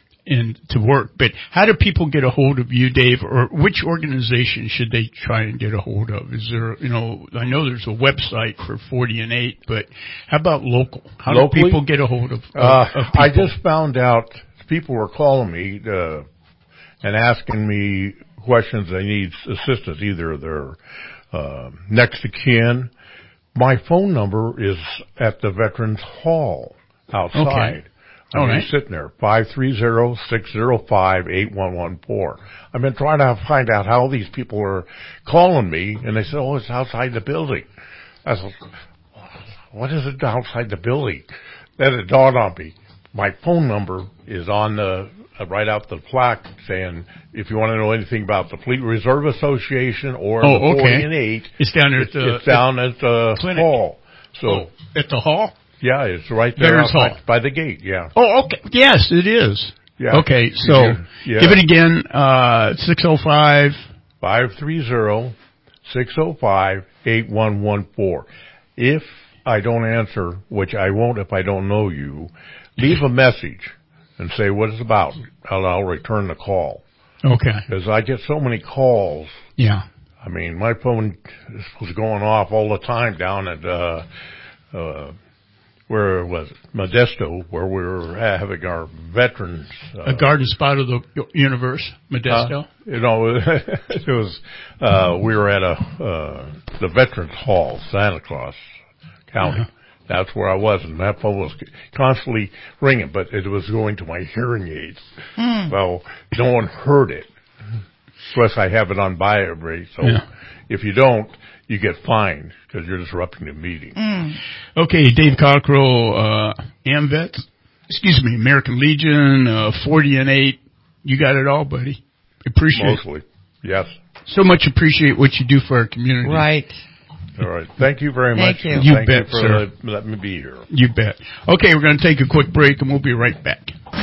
and to work. But how do people get a hold of you, Dave, or which organization should they try and get a hold of? Is there, you know, I know there's a website for forty and eight, but how about local? How Locally, do people get a hold of, of, uh, of I just found out people were calling me uh, and asking me questions. They need assistance, either they're Uh, next to kin. My phone number is at the Veterans Hall outside. Okay. All I'm right. sitting there, five three zero, six zero five, eight one one four. I've been trying to find out how these people are calling me, and they said, oh, it's outside the building. I said, what is it outside the building? Then it dawned on me. My phone number is on the Uh, right out the plaque saying, if you want to know anything about the Fleet Reserve Association or oh, the okay. forty and eight, it's down there at it's, the, it's down at the clinic. hall. So oh, at the hall? Yeah, it's right there Veterans Hall. by the gate, yeah. Oh, okay. Yes, it is. Yeah. Okay, so yeah. give it again, uh, six oh five. five three zero, six oh five, eight one one four. If I don't answer, which I won't if I don't know you, leave a message and say what it's about, and I'll return the call. Okay. Because I get so many calls. Yeah. I mean, my phone was going off all the time down at, uh, uh, where was it? Modesto, where we were having our veterans. Uh, a garden spot of the universe, Modesto? Uh, you know, it was, uh, we were at a, uh, the Veterans Hall, Santa Claus County. Uh-huh. That's where I was, and that phone was constantly ringing, but it was going to my hearing aids. Mm. Well, no one heard it. Plus, I have it on vibrate, so yeah. If you don't, you get fined because you're disrupting the meeting. Mm. Okay, Dave Cockrell, uh, AMVET, excuse me, American Legion, uh, forty and eight. You got it all, buddy. Appreciate Mostly, yes. So much appreciate what you do for our community. Right. All right. Thank you very much. Thank you. You Thank bet, you for sir. let, letting me be here. You bet. Okay, we're going to take a quick break, and we'll be right back.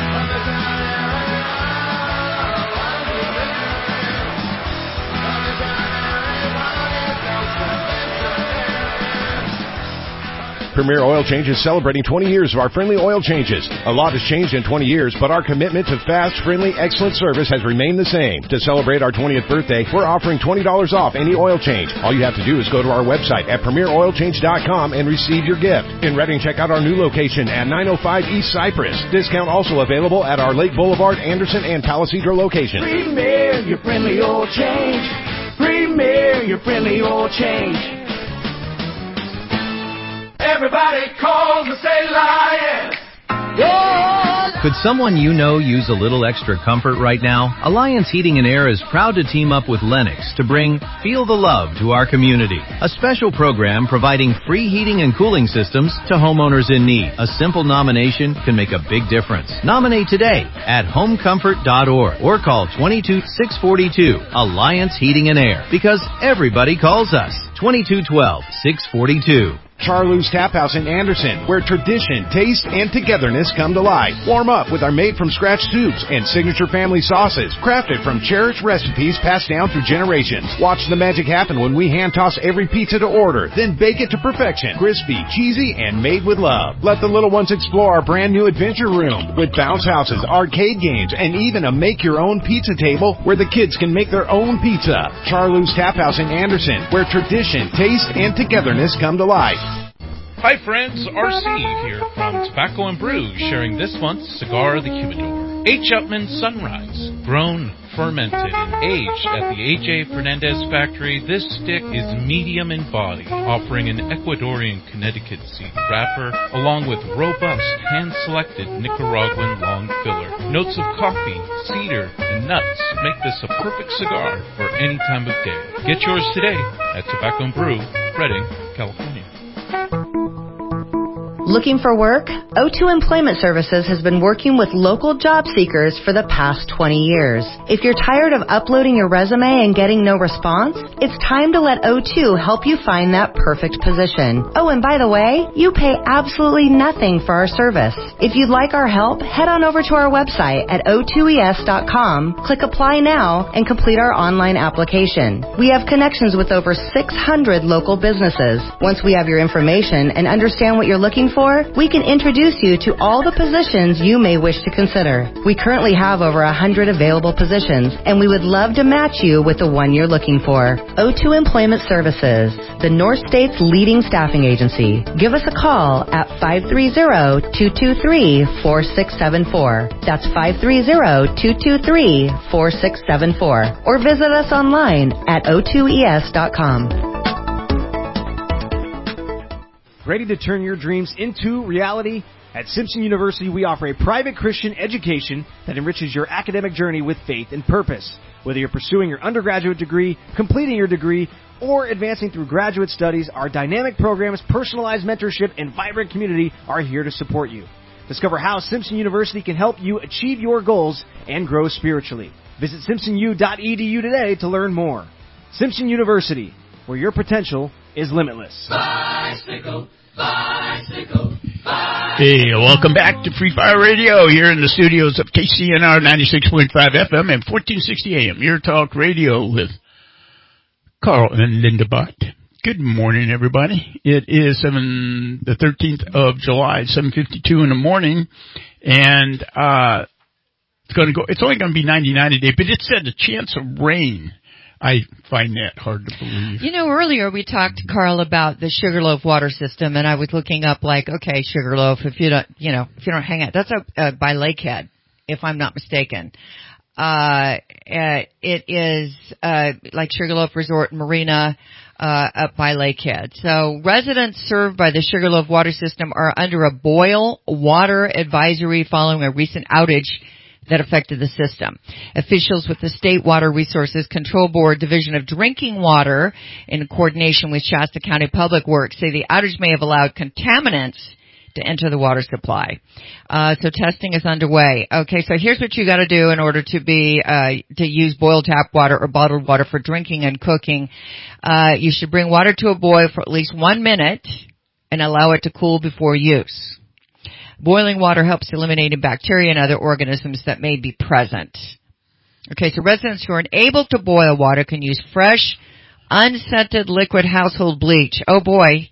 Premier Oil Change is celebrating twenty years of our friendly oil changes. A lot has changed in twenty years, but our commitment to fast, friendly, excellent service has remained the same. To celebrate our twentieth birthday, we're offering twenty dollars off any oil change. All you have to do is go to our website at premier oil change dot com and receive your gift. In Redding, check out our new location at nine oh five East Cypress. Discount also available at our Lake Boulevard, Anderson, and Palisadro locations. Premier, your friendly oil change. Premier, your friendly oil change. Everybody calls and say Lion. Could someone you know use a little extra comfort right now? Alliance Heating and Air is proud to team up with Lennox to bring Feel the Love to our community. A special program providing free heating and cooling systems to homeowners in need. A simple nomination can make a big difference. Nominate today at home comfort dot org or call two two six four two Alliance Heating and Air, because everybody calls us. twenty-two twelve six forty-two. Charloo's Tap House in Anderson, where tradition, taste, and togetherness come to life. Warm up with our made-from-scratch soups and signature family sauces, crafted from cherished recipes passed down through generations. Watch the magic happen when we hand-toss every pizza to order, then bake it to perfection. Crispy, cheesy, and made with love. Let the little ones explore our brand-new adventure room with bounce houses, arcade games, and even a make-your-own pizza table where the kids can make their own pizza. Charloo's Tap House in Anderson, where tradition, taste, and togetherness come to life. Hi friends, R C here from Tobacco and Brew, sharing this month's Cigar of the Humidor. H. Upmann Sunrise, grown, fermented, and aged at the A J Fernandez factory, this stick is medium in body, offering an Ecuadorian Connecticut seed wrapper, along with robust, hand-selected Nicaraguan long filler. Notes of coffee, cedar, and nuts make this a perfect cigar for any time of day. Get yours today at Tobacco and Brew, Redding, California. Looking for work? O two Employment Services has been working with local job seekers for the past twenty years. If you're tired of uploading your resume and getting no response, it's time to let O two help you find that perfect position. Oh, and by the way, you pay absolutely nothing for our service. If you'd like our help, head on over to our website at O two E S dot com, click Apply Now, and complete our online application. We have connections with over six hundred local businesses. Once we have your information and understand what you're looking for, For, we can introduce you to all the positions you may wish to consider. We currently have over one hundred available positions, and we would love to match you with the one you're looking for. O two Employment Services, the North State's leading staffing agency. Give us a call at five three zero, two two three, four six seven four. That's five three zero, two two three, four six seven four. Or visit us online at O two E S dot com. Ready to turn your dreams into reality? At Simpson University, we offer a private Christian education that enriches your academic journey with faith and purpose. Whether you're pursuing your undergraduate degree, completing your degree, or advancing through graduate studies, our dynamic programs, personalized mentorship, and vibrant community are here to support you. Discover how Simpson University can help you achieve your goals and grow spiritually. Visit simpson u dot e d u today to learn more. Simpson University, where your potential is limitless. Bicycle, bicycle, bicycle. Hey, welcome back to Free Fire Radio here in the studios of K C N R ninety-six point five F M and fourteen sixty A M. Your talk radio with Carl and Linda Bott. Good morning, everybody. It is seven, the thirteenth of July, seven fifty-two in the morning, and uh, it's going to go. It's only going to be ninety-nine today, but it said a chance of rain. I find that hard to believe. You know, earlier we talked, Carl, about the Sugarloaf water system, and I was looking up, like, okay, Sugarloaf, if you don't, you know, if you don't hang out, that's up uh, by Lakehead, if I'm not mistaken. Uh, uh it is uh like Sugarloaf Resort and Marina uh up by Lakehead. So residents served by the Sugarloaf water system are under a boil water advisory following a recent outage that affected the system. Officials with the State Water Resources Control Board Division of Drinking Water, in coordination with Shasta County Public Works, say the outage may have allowed contaminants to enter the water supply. Uh, so testing is underway. Okay, so here's what you got to do in order to be uh, to use boiled tap water or bottled water for drinking and cooking. Uh, you should bring water to a boil for at least one minute and allow it to cool before use. Boiling water helps eliminating bacteria and other organisms that may be present. Okay, so residents who are unable to boil water can use fresh, unscented liquid household bleach. Oh boy.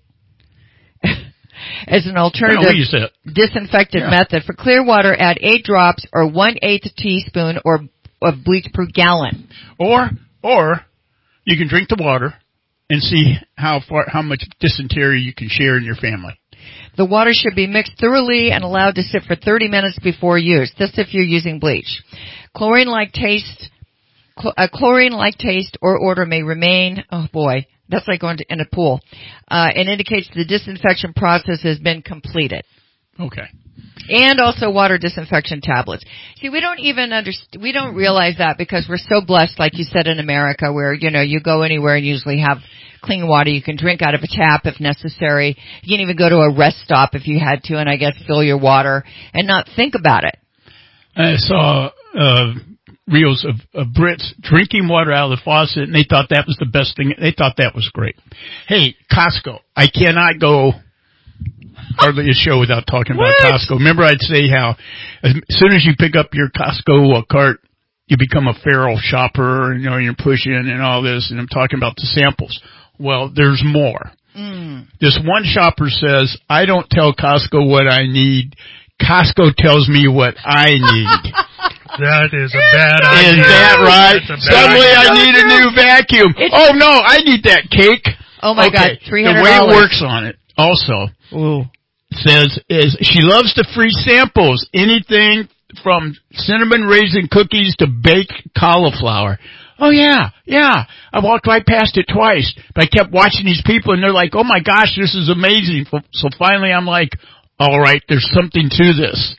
As an alternative disinfectant yeah. method. For clear water, add eight drops or one-eighth teaspoon or of bleach per gallon. Or, or you can drink the water and see how far, how much dysentery you can share in your family. The water should be mixed thoroughly and allowed to sit for thirty minutes before use. This if you're using bleach. Chlorine-like taste Cl- a chlorine-like taste or odor may remain. Oh boy, that's like going to, in a pool. Uh, it indicates the disinfection process has been completed. Okay. And also water disinfection tablets. See, we don't even understand, we don't realize that because we're so blessed, like you said, in America, where, you know, you go anywhere and usually have clean water. You can drink out of a tap if necessary. You can even go to a rest stop if you had to, and I guess fill your water and not think about it. I saw uh, reels of, of Brits drinking water out of the faucet, and they thought that was the best thing. They thought that was great. Hey, Costco. I cannot go hardly a show without talking about What? Costco. Remember I'd say how as soon as you pick up your Costco uh, cart, you become a feral shopper, and, you know, you're pushing and all this, and I'm talking about the samples. Well, there's more. Mm. This one shopper says, I don't tell Costco what I need. Costco tells me what I need. That is a bad idea. Is that right? That's a bad Suddenly idea. I need a new vacuum. It's- oh no, I need that cake. Oh my okay. God, three hundred The dollars. way it works on it also Ooh. says is she loves the free samples. Anything from cinnamon raisin cookies to baked cauliflower. Oh yeah, yeah. I walked right past it twice, but I kept watching these people and they're like, oh my gosh, this is amazing. So finally I'm like, all right, there's something to this.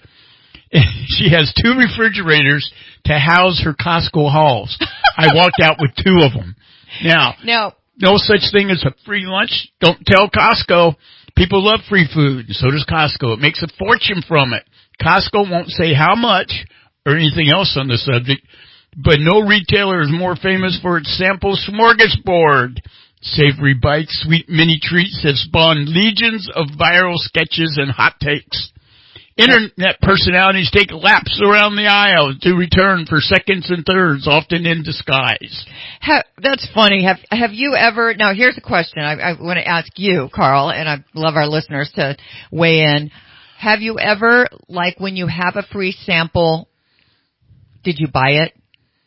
She has two refrigerators to house her Costco hauls. I walked out with two of them. Now, Now, no such thing as a free lunch. Don't tell Costco. People love free food, and so does Costco. It makes a fortune from it. Costco won't say how much or anything else on the subject, but no retailer is more famous for its sample smorgasbord. Savory bites, sweet mini treats have spawned legions of viral sketches and hot takes. Internet personalities take laps around the aisle to return for seconds and thirds, often in disguise. ha, that's funny. Have Have you ever? Now, here's a question. I, I want to ask you, Carl, and I love our listeners to weigh in. Have you ever, like, when you have a free sample, did you buy it?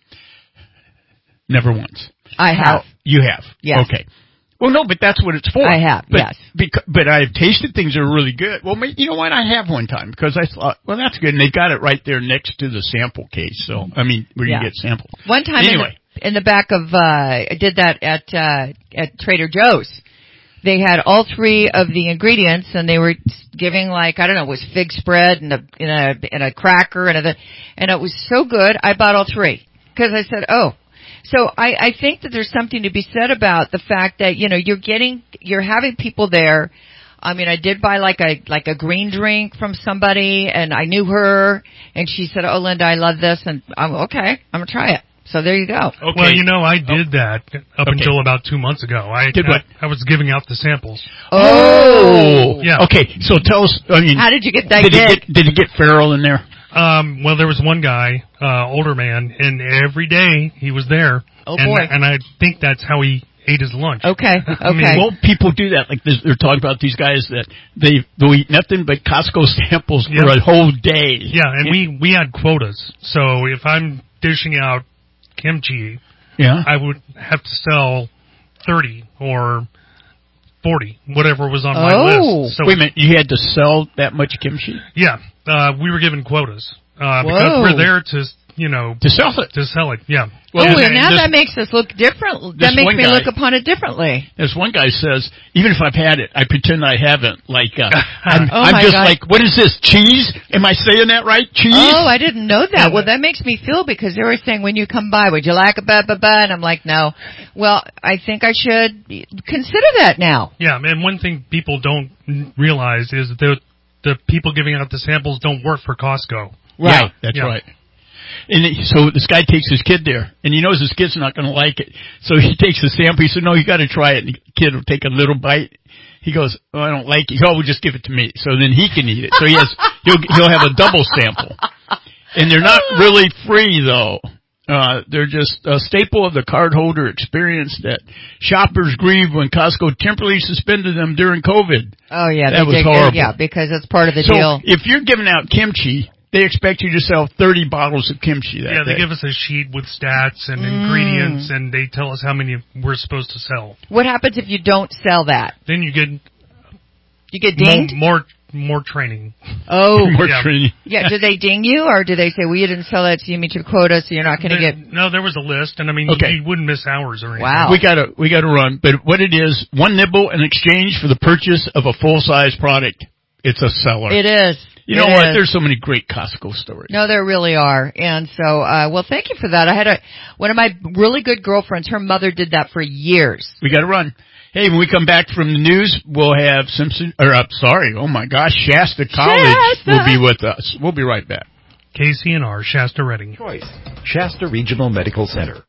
Never once. I have. How? You have? Yes. Okay. Well, no, but that's what it's for. I have, but, yes. Because, but I've tasted things that are really good. Well, you know what? I have one time because I thought, well, that's good. And they got it right there next to the sample case. So, I mean, where Yeah. you get samples. One time Anyway. in, the, in the back of, uh, I did that at, uh, at Trader Joe's. They had all three of the ingredients and they were giving like, I don't know, it was fig spread and a, and a, and a cracker and a, and it was so good. I bought all three because I said, oh. So I, I think that there's something to be said about the fact that, you know, you're getting, you're having people there. I mean, I did buy like a, like a green drink from somebody and I knew her and she said, oh, Linda, I love this. And I'm okay. I'm going to try it. So there you go. Okay. Well, you know, I did that up Okay. until about two months ago. I Did what? I, I was giving out the samples. Oh. Yeah. Okay. So tell us, I mean. How did you get that did gig? It get, did it get feral in there? Um, well, there was one guy, uh, older man, and every day he was there. Oh, and, boy. And I think that's how he ate his lunch. Okay. I mean, Okay. Well, people do that. Like this, they're talking about these guys that they they'll eat nothing but Costco samples for Yeah. a whole day. Yeah, and we, we had quotas. So if I'm dishing out kimchi, Yeah. I would have to sell thirty or forty, whatever was on my Oh. list. So Wait a minute, you had to sell that much kimchi yeah, uh, we were given quotas uh, Whoa. because we're there to, you know, to sell it. to sell it. Yeah. Oh, and- and and now this- that makes us look different. this That makes one me guy- look upon it differently. This one guy says, even if I've had it, I pretend I haven't. Like, uh, I'm, Oh I'm my just God. like, what is this, cheese? Am I saying that right? Cheese? Oh, I didn't know that. Well, that makes me feel because they were saying when you come by, would you like a ba ba ba? And I'm like, no. Well, I think I should consider that now. Yeah, and one thing people don't realize is that the the people giving out the samples don't work for Costco. Yeah, that's Yeah. right. And it, so this guy takes his kid there, and he knows his kid's not going to like it. So he takes the sample. He said, no, you got to try it. And the kid will take a little bite. He goes, oh, I don't like it. Oh, well, just give it to me. So then he can eat it. So he has, he'll, he'll have a double sample. And they're not really free, though. Uh, they're just a staple of the cardholder experience that shoppers grieve when Costco temporarily suspended them during COVID. Oh yeah, That they was did- horrible. Yeah, because it's part of the so deal. if you're giving out kimchi, they expect you to sell thirty bottles of kimchi that Yeah, they day. give us a sheet with stats and Mm. ingredients, and they tell us how many we're supposed to sell. What happens if you don't sell that? Then you get You get more, dinged. more more training. Oh, more yeah. training. Yeah, do they ding you, or do they say, well, you didn't sell that, so you meet your quota, so you're not going to There- get... No, there was a list, and I mean, Okay. you wouldn't miss hours or anything. Wow. We gotta, we gotta run. But what it is, one nibble in exchange for the purchase of a full-size product. It's a seller. It is. You know It what? is. There's so many great Costco stories. No, there really are. And so, uh, well, thank you for that. I had a, one of my really good girlfriends, her mother did that for years. We gotta run. Hey, when we come back from the news, we'll have Simpson, or uh, sorry, oh my gosh, Shasta College Shasta. will be with us. We'll be right back. K C N R, Shasta Redding. Choice, Shasta Regional Medical Center.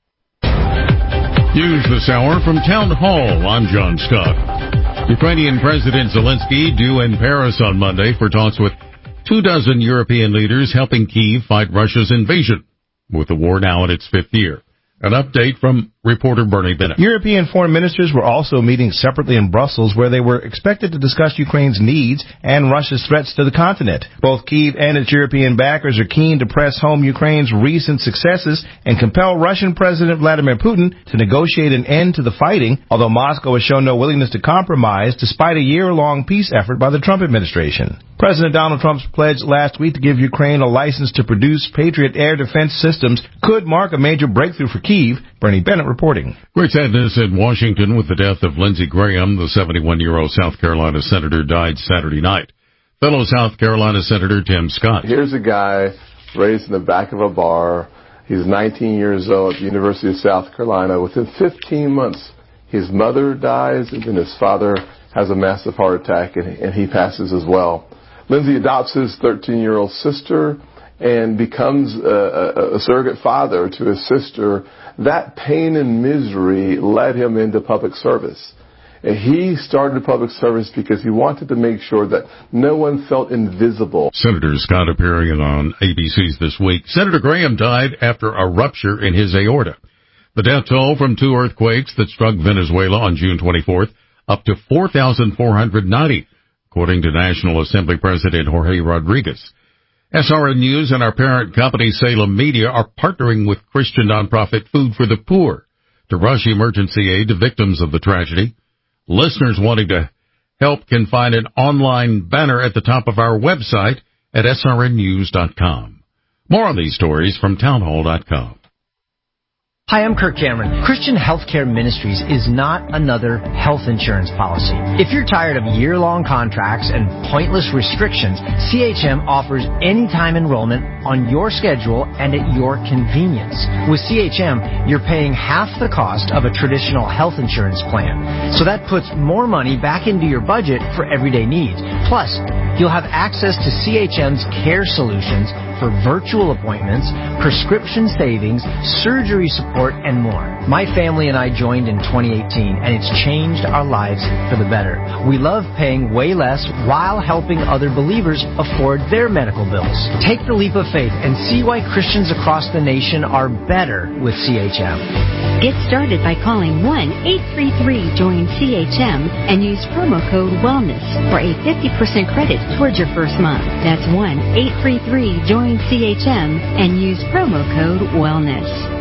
News this hour from Town Hall. I'm John Scott. Ukrainian President Zelensky due in Paris on Monday for talks with two dozen European leaders helping Kyiv fight Russia's invasion, with the war now in its fifth year. An update from reporter Bernie Bennett. European foreign ministers were also meeting separately in Brussels, where they were expected to discuss Ukraine's needs and Russia's threats to the continent. Both Kyiv and its European backers are keen to press home Ukraine's recent successes and compel Russian President Vladimir Putin to negotiate an end to the fighting, although Moscow has shown no willingness to compromise despite a year-long peace effort by the Trump administration. President Donald Trump's pledge last week to give Ukraine a license to produce Patriot air defense systems could mark a major breakthrough for Kyiv. Bernie Bennett reporting. Great sadness in Washington with the death of Lindsey Graham. The seventy-one-year-old South Carolina senator died Saturday night. Fellow South Carolina Senator Tim Scott. Here's a guy raised in the back of a bar. He's nineteen years old at the University of South Carolina. Within fifteen months, his mother dies, and then his father has a massive heart attack, and, and he passes as well. Lindsey adopts his thirteen-year-old sister and becomes a, a, a surrogate father to his sister. That pain and misery led him into public service. And he started public service because he wanted to make sure that no one felt invisible. Senator Scott appearing on A B C's This Week. Senator Graham died after a rupture in his aorta. The death toll from two earthquakes that struck Venezuela on June twenty-fourth, up to four thousand four hundred ninety, according to National Assembly President Jorge Rodriguez. S R N News and our parent company Salem Media are partnering with Christian nonprofit Food for the Poor to rush emergency aid to victims of the tragedy. Listeners wanting to help can find an online banner at the top of our website at S R N news dot com. More on these stories from townhall dot com. Hi, I'm Kirk Cameron. Christian Healthcare Ministries is not another health insurance policy. If you're tired of year-long contracts and pointless restrictions, C H M offers anytime enrollment on your schedule and at your convenience. With C H M, you're paying half the cost of a traditional health insurance plan. So that puts more money back into your budget for everyday needs. Plus, you'll have access to C H M's care solutions for virtual appointments, prescription savings, surgery support, and more. My family and I joined in twenty eighteen, and it's changed our lives for the better. We love paying way less while helping other believers afford their medical bills. Take the leap of faith and see why Christians across the nation are better with C H M. Get started by calling one eight three three join C H M and use promo code WELLNESS for a fifty percent credit towards your first month. That's one eight three three join C H M and use promo code WELLNESS.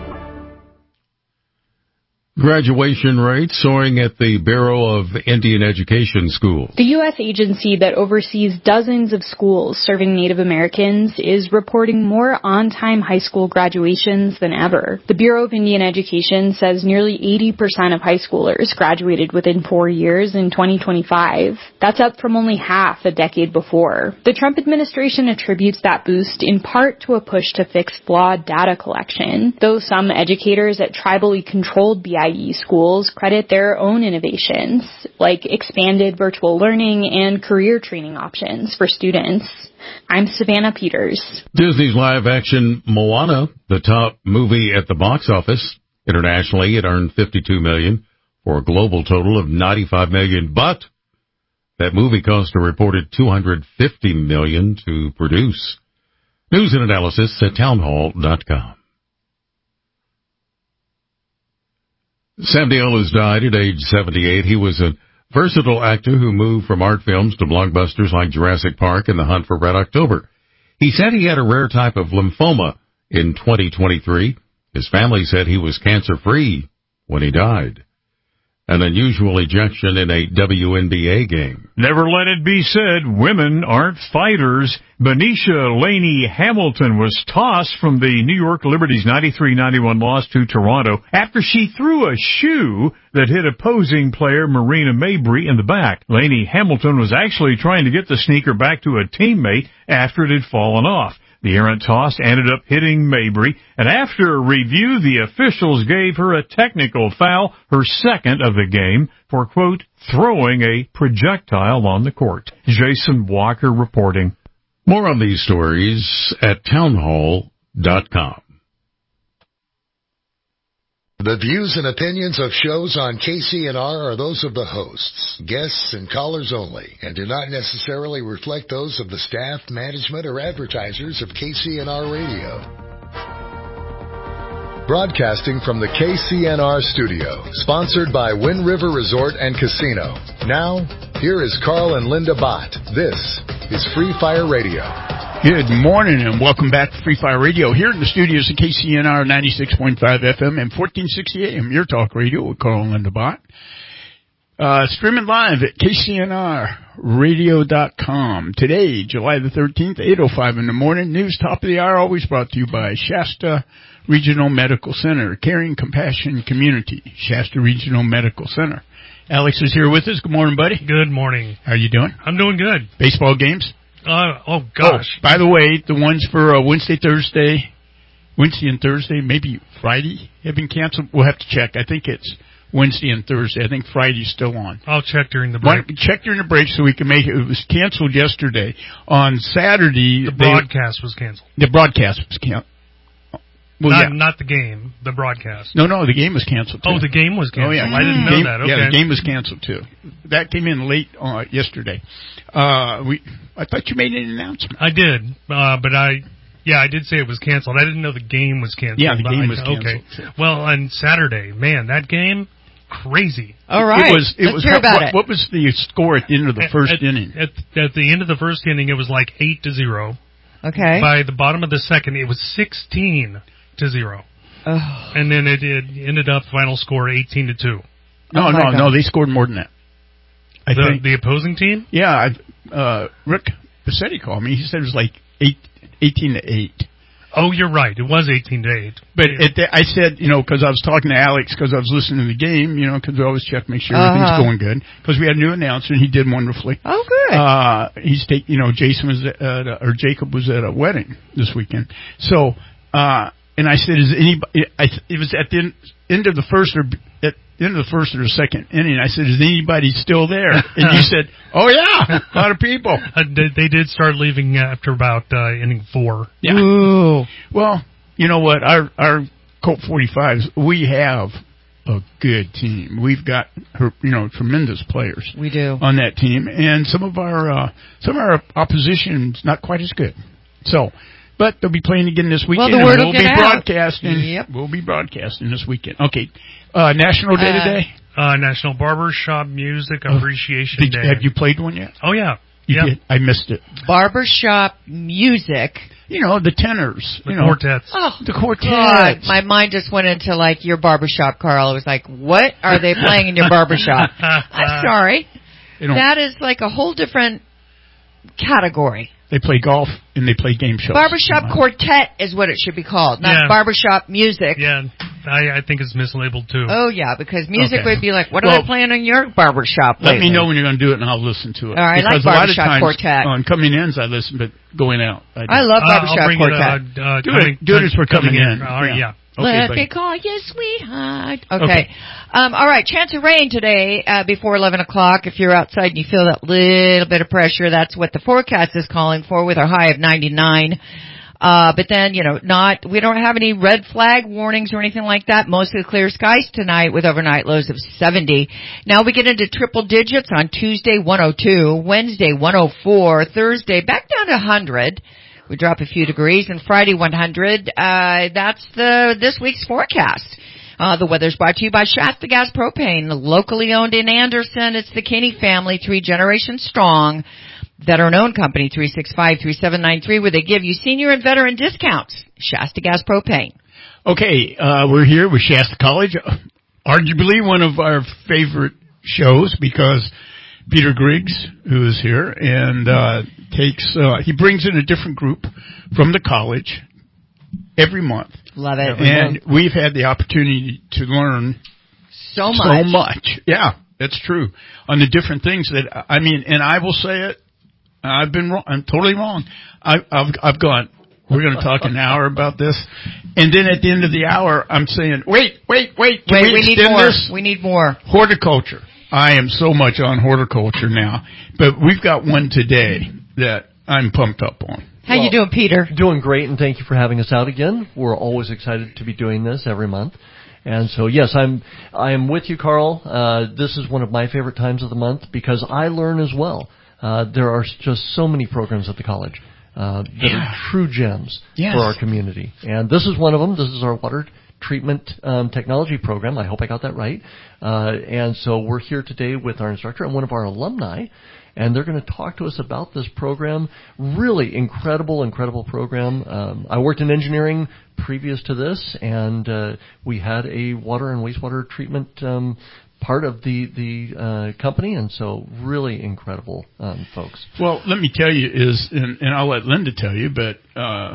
Graduation rates soaring at the Bureau of Indian Education Schools. The U S agency that oversees dozens of schools serving Native Americans is reporting more on-time high school graduations than ever. The Bureau of Indian Education says nearly eighty percent of high schoolers graduated within four years in twenty twenty-five. That's up from only half a decade before. The Trump administration attributes that boost in part to a push to fix flawed data collection, though some educators at tribally controlled B I E schools credit their own innovations, like expanded virtual learning and career training options for students. I'm Savannah Peters. Disney's live-action Moana, the top movie at the box office. Internationally, it earned fifty-two million dollars for a global total of ninety-five million dollars, but that movie cost a reported two hundred fifty million dollars to produce. News and analysis at townhall dot com. Sam Neill has died at age seventy-eight. He was a versatile actor who moved from art films to blockbusters like Jurassic Park and The Hunt for Red October. He said he had a rare type of lymphoma in twenty twenty-three. His family said he was cancer-free when he died. An unusual ejection in a W N B A game. Never let it be said women aren't fighters. Benicia Laney Hamilton was tossed from the New York Liberty's ninety-three ninety-one loss to Toronto after she threw a shoe that hit opposing player Marina Mabry in the back. Laney Hamilton was actually trying to get the sneaker back to a teammate after it had fallen off. The errant toss ended up hitting Mabry, and after a review, the officials gave her a technical foul, her second of the game, for, quote, throwing a projectile on the court. Jason Walker reporting. More on these stories at townhall dot com. The views and opinions of shows on K C N R are those of the hosts, guests, and callers only, and do not necessarily reflect those of the staff, management, or advertisers of K C N R Radio. Broadcasting from the K C N R studio, sponsored by Wind River Resort and Casino. Now, here is Carl and Linda Bott. This is Free Fire Radio. Good morning and welcome back to Free Fire Radio here in the studios of K C N R ninety-six point five F M and fourteen sixty A M, your talk radio with Carl and Linda Bott. Uh, streaming live at K C N R radio dot com. Today, July the thirteenth, eight oh five in the morning. News top of the hour always brought to you by Shasta Regional Medical Center, Caring Compassion Community, Shasta Regional Medical Center. Alex is here with us. Good morning, buddy. Good morning. How you doing? I'm doing good. Baseball games? Uh, oh, gosh. Oh, by the way, the ones for uh, Wednesday, Thursday, Wednesday and Thursday, maybe Friday have been canceled. We'll have to check. I think it's Wednesday and Thursday. I think Friday's still on. I'll check during the break. One, check during the break so we can make it. It was canceled yesterday. On Saturday, the broadcast they, was canceled. The broadcast was canceled. Well, not, yeah. not the game, the broadcast. No, no, the game was canceled, too. Oh, the game was canceled. Oh, yeah. I didn't know game, that. Okay. Yeah, the game was canceled, too. That came in late uh, yesterday. Uh, we, I thought you made an announcement. I did, uh, but I, yeah, I did say it was canceled. I didn't know the game was canceled. Yeah, the game I, was canceled. Okay. Well, on Saturday, man, that game, crazy. All right. It was, it Let's was, hear about what, it. What was the score at the end of the first at, inning? At, at the end of the first inning, it was like eight to zero. Okay. By the bottom of the second, it was sixteen to zero. Oh. And then it, it ended up final score eighteen to two. No, oh no, God. no. They scored more than that. I the, think the opposing team. Yeah, I, uh, Rick Passetti called me. He said it was like eight, eighteen to eight. Oh, you're right. It was eighteen to eight. But yeah. it, I said, you know, because I was talking to Alex, because I was listening to the game, you know, because we always check, make sure uh-huh. everything's going good. Because we had a new announcer, and he did wonderfully. Oh, good. Uh, he's take, you know, Jason was at, uh, or Jacob was at a wedding this weekend. So, uh, and I said, is anybody? I, it was at the end, end of the first or at the end of the first or the second inning. I said, is anybody still there? And you said, oh yeah, a lot of people. Uh, they, they did start leaving after about uh, inning four. Yeah. Ooh. Well, you know what? Our our Colt forty-fives, we have a good team. We've got, you know, tremendous players. We do on that team, and some of our uh, some of our opposition's not quite as good. So. But they'll be playing again this weekend. Well, the word and will we'll get be out. broadcasting. Yep. We'll be broadcasting this weekend. Okay. Uh, National Day uh, today? Uh, National Barbershop Music Appreciation oh, Day. Have you played one yet? Oh, yeah. You yep. did? I missed it. Barbershop music. You know, the tenors. The you know. quartets. Oh, the quartets. God, my mind just went into, like, your barbershop, Carl. It was like, what are they playing in your barbershop? I'm sorry. That is like a whole different category. They play golf and they play game shows. Barbershop quartet is what it should be called, not yeah. barbershop music. Yeah, I, I think it's mislabeled too. Oh, yeah, because music okay. would be like, what well, are they playing in your barbershop lately? Let me know when you're going to do it and I'll listen to it. All right, because I like a lot of barbershop times, quartet. On coming ins, I listen, but going out, I, I love barbershop uh, quartet. It, uh, uh, do coming, it, do it as we're coming, coming in. in. All right, yeah. yeah. Okay, Let buddy. me call you sweetheart. Okay. okay. Um, all right. Chance of rain today uh, before eleven o'clock. If you're outside and you feel that little bit of pressure, that's what the forecast is calling for with a high of ninety-nine. Uh, but then, you know, not, we don't have any red flag warnings or anything like that. Mostly clear skies tonight with overnight lows of seventy. Now we get into triple digits on Tuesday, one oh two, Wednesday, one oh four, Thursday, back down to one hundred. We drop a few degrees, and Friday one hundred. Uh, that's the this week's forecast. Uh, the weather's brought to you by Shasta Gas Propane, locally owned in Anderson. It's the Kinney family, three generations strong. Veteran-owned company, three six five, three seven nine three, where they give you senior and veteran discounts. Shasta Gas Propane. Okay, uh, we're here with Shasta College. arguably one of our favorite shows because Peter Griggs, who is here, and uh, takes uh, he brings in a different group from the college every month. Love it. And we've had the opportunity to learn so much. So much. Yeah, that's true. On the different things that, I mean, and I will say it, I've been wrong. I'm totally wrong. I, I've, I've gone, we're going to talk an hour about this. And then at the end of the hour, I'm saying, wait, wait, wait. Can Wait, we, we need extend more. this? We need more. Horticulture. I am so much on horticulture now. But we've got one today that I'm pumped up on. How well, you doing, Peter? Doing great, and thank you for having us out again. We're always excited to be doing this every month. And so, yes, I'm I am with you, Carl. Uh, this is one of my favorite times of the month because I learn as well. Uh, there are just so many programs at the college uh, that yeah. are true gems yes. for our community. And this is one of them. This is our water treatment um, technology program. I hope I got that right. Uh, and so we're here today with our instructor and one of our alumni. And they're going to talk to us about this program. Really incredible, incredible program. Um, I worked in engineering previous to this, and uh, we had a water and wastewater treatment um, part of the the uh, company, and so really incredible um, folks. Well, let me tell you is, and, and I'll let Linda tell you, but uh,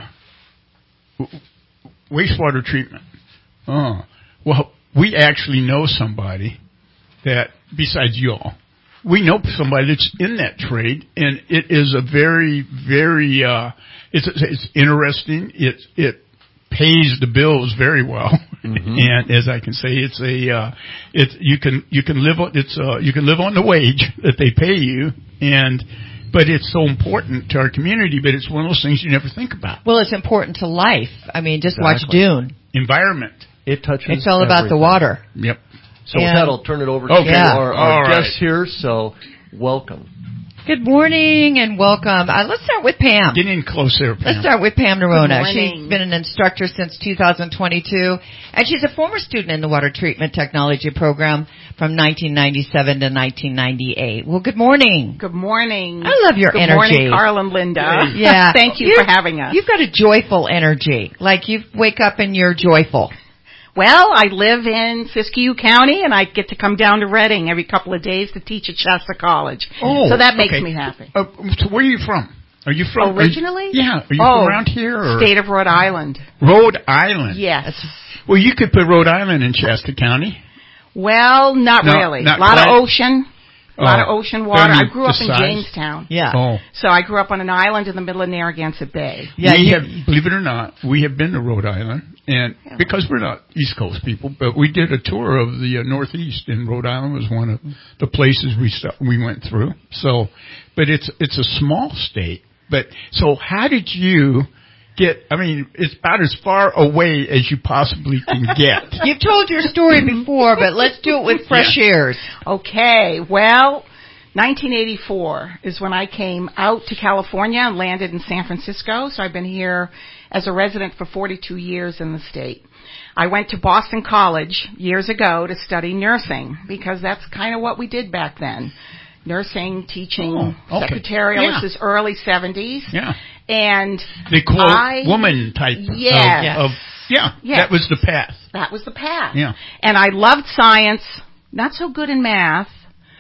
wastewater treatment. Oh, well, we actually know somebody that, besides y'all, we know somebody that's in that trade, and it is a very, very, uh, it's, it's interesting. It, it pays the bills very well. Mm-hmm. And as I can say, it's a, uh, it's, you can, you can live on, it's, uh, you can live on the wage that they pay you, and, but it's so important to our community, but it's one of those things you never think about. Well, it's important to life. I mean, just exactly. watch Dune. Environment. It touches It's all everything. about the water. Yep. So with that, I'll turn it over to okay. our, our right. guests here. So welcome. Good morning and welcome. Uh, let's start with Pam. Get in close there, Pam. Let's start with Pam Nerona. Good morning. She's been an instructor since two thousand twenty-two, and she's a former student in the Water Treatment Technology Program from nineteen ninety-seven to nineteen ninety-eight. Well, good morning. Good morning. I love your good energy. Good morning, Carl and Linda. Yeah. Thank you you're, for having us. You've got a joyful energy. Like you wake up and you're joyful. Well, I live in Siskiyou County, and I get to come down to Reading every couple of days to teach at Shasta College. Oh, so that makes okay. me happy. Uh, so where are you from? Are you from originally? Are you, yeah. Are you oh, from around here? Or? State of Rhode Island. Rhode Island. Yes. Well, you could put Rhode Island in Shasta County. Well, not no, really. Not a lot quite. of ocean. A lot oh, of ocean water. I grew up in size? Jamestown. Yeah. Oh. So I grew up on an island in the middle of Narragansett Bay. Yeah. We have, believe it or not, we have been to Rhode Island, and yeah. because we're not East Coast people, but we did a tour of the uh, Northeast, and Rhode Island was one of the places we st- we went through. So, but it's it's a small state. But so, how did you get? I mean, it's about as far away as you possibly can get. You've told your story before, but let's do it with fresh yeah. ears. Okay, well, nineteen eighty-four is when I came out to California and landed in San Francisco, so I've been here as a resident for forty-two years in the state. I went to Boston College years ago to study nursing, because that's kind of what we did back then. Nursing, teaching, oh, okay. secretarial, yeah. this is early seventies. Yeah. And they quote I, woman type yes. of, of yeah, yes. that was the path. That was the path. Yeah. And I loved science, not so good in math,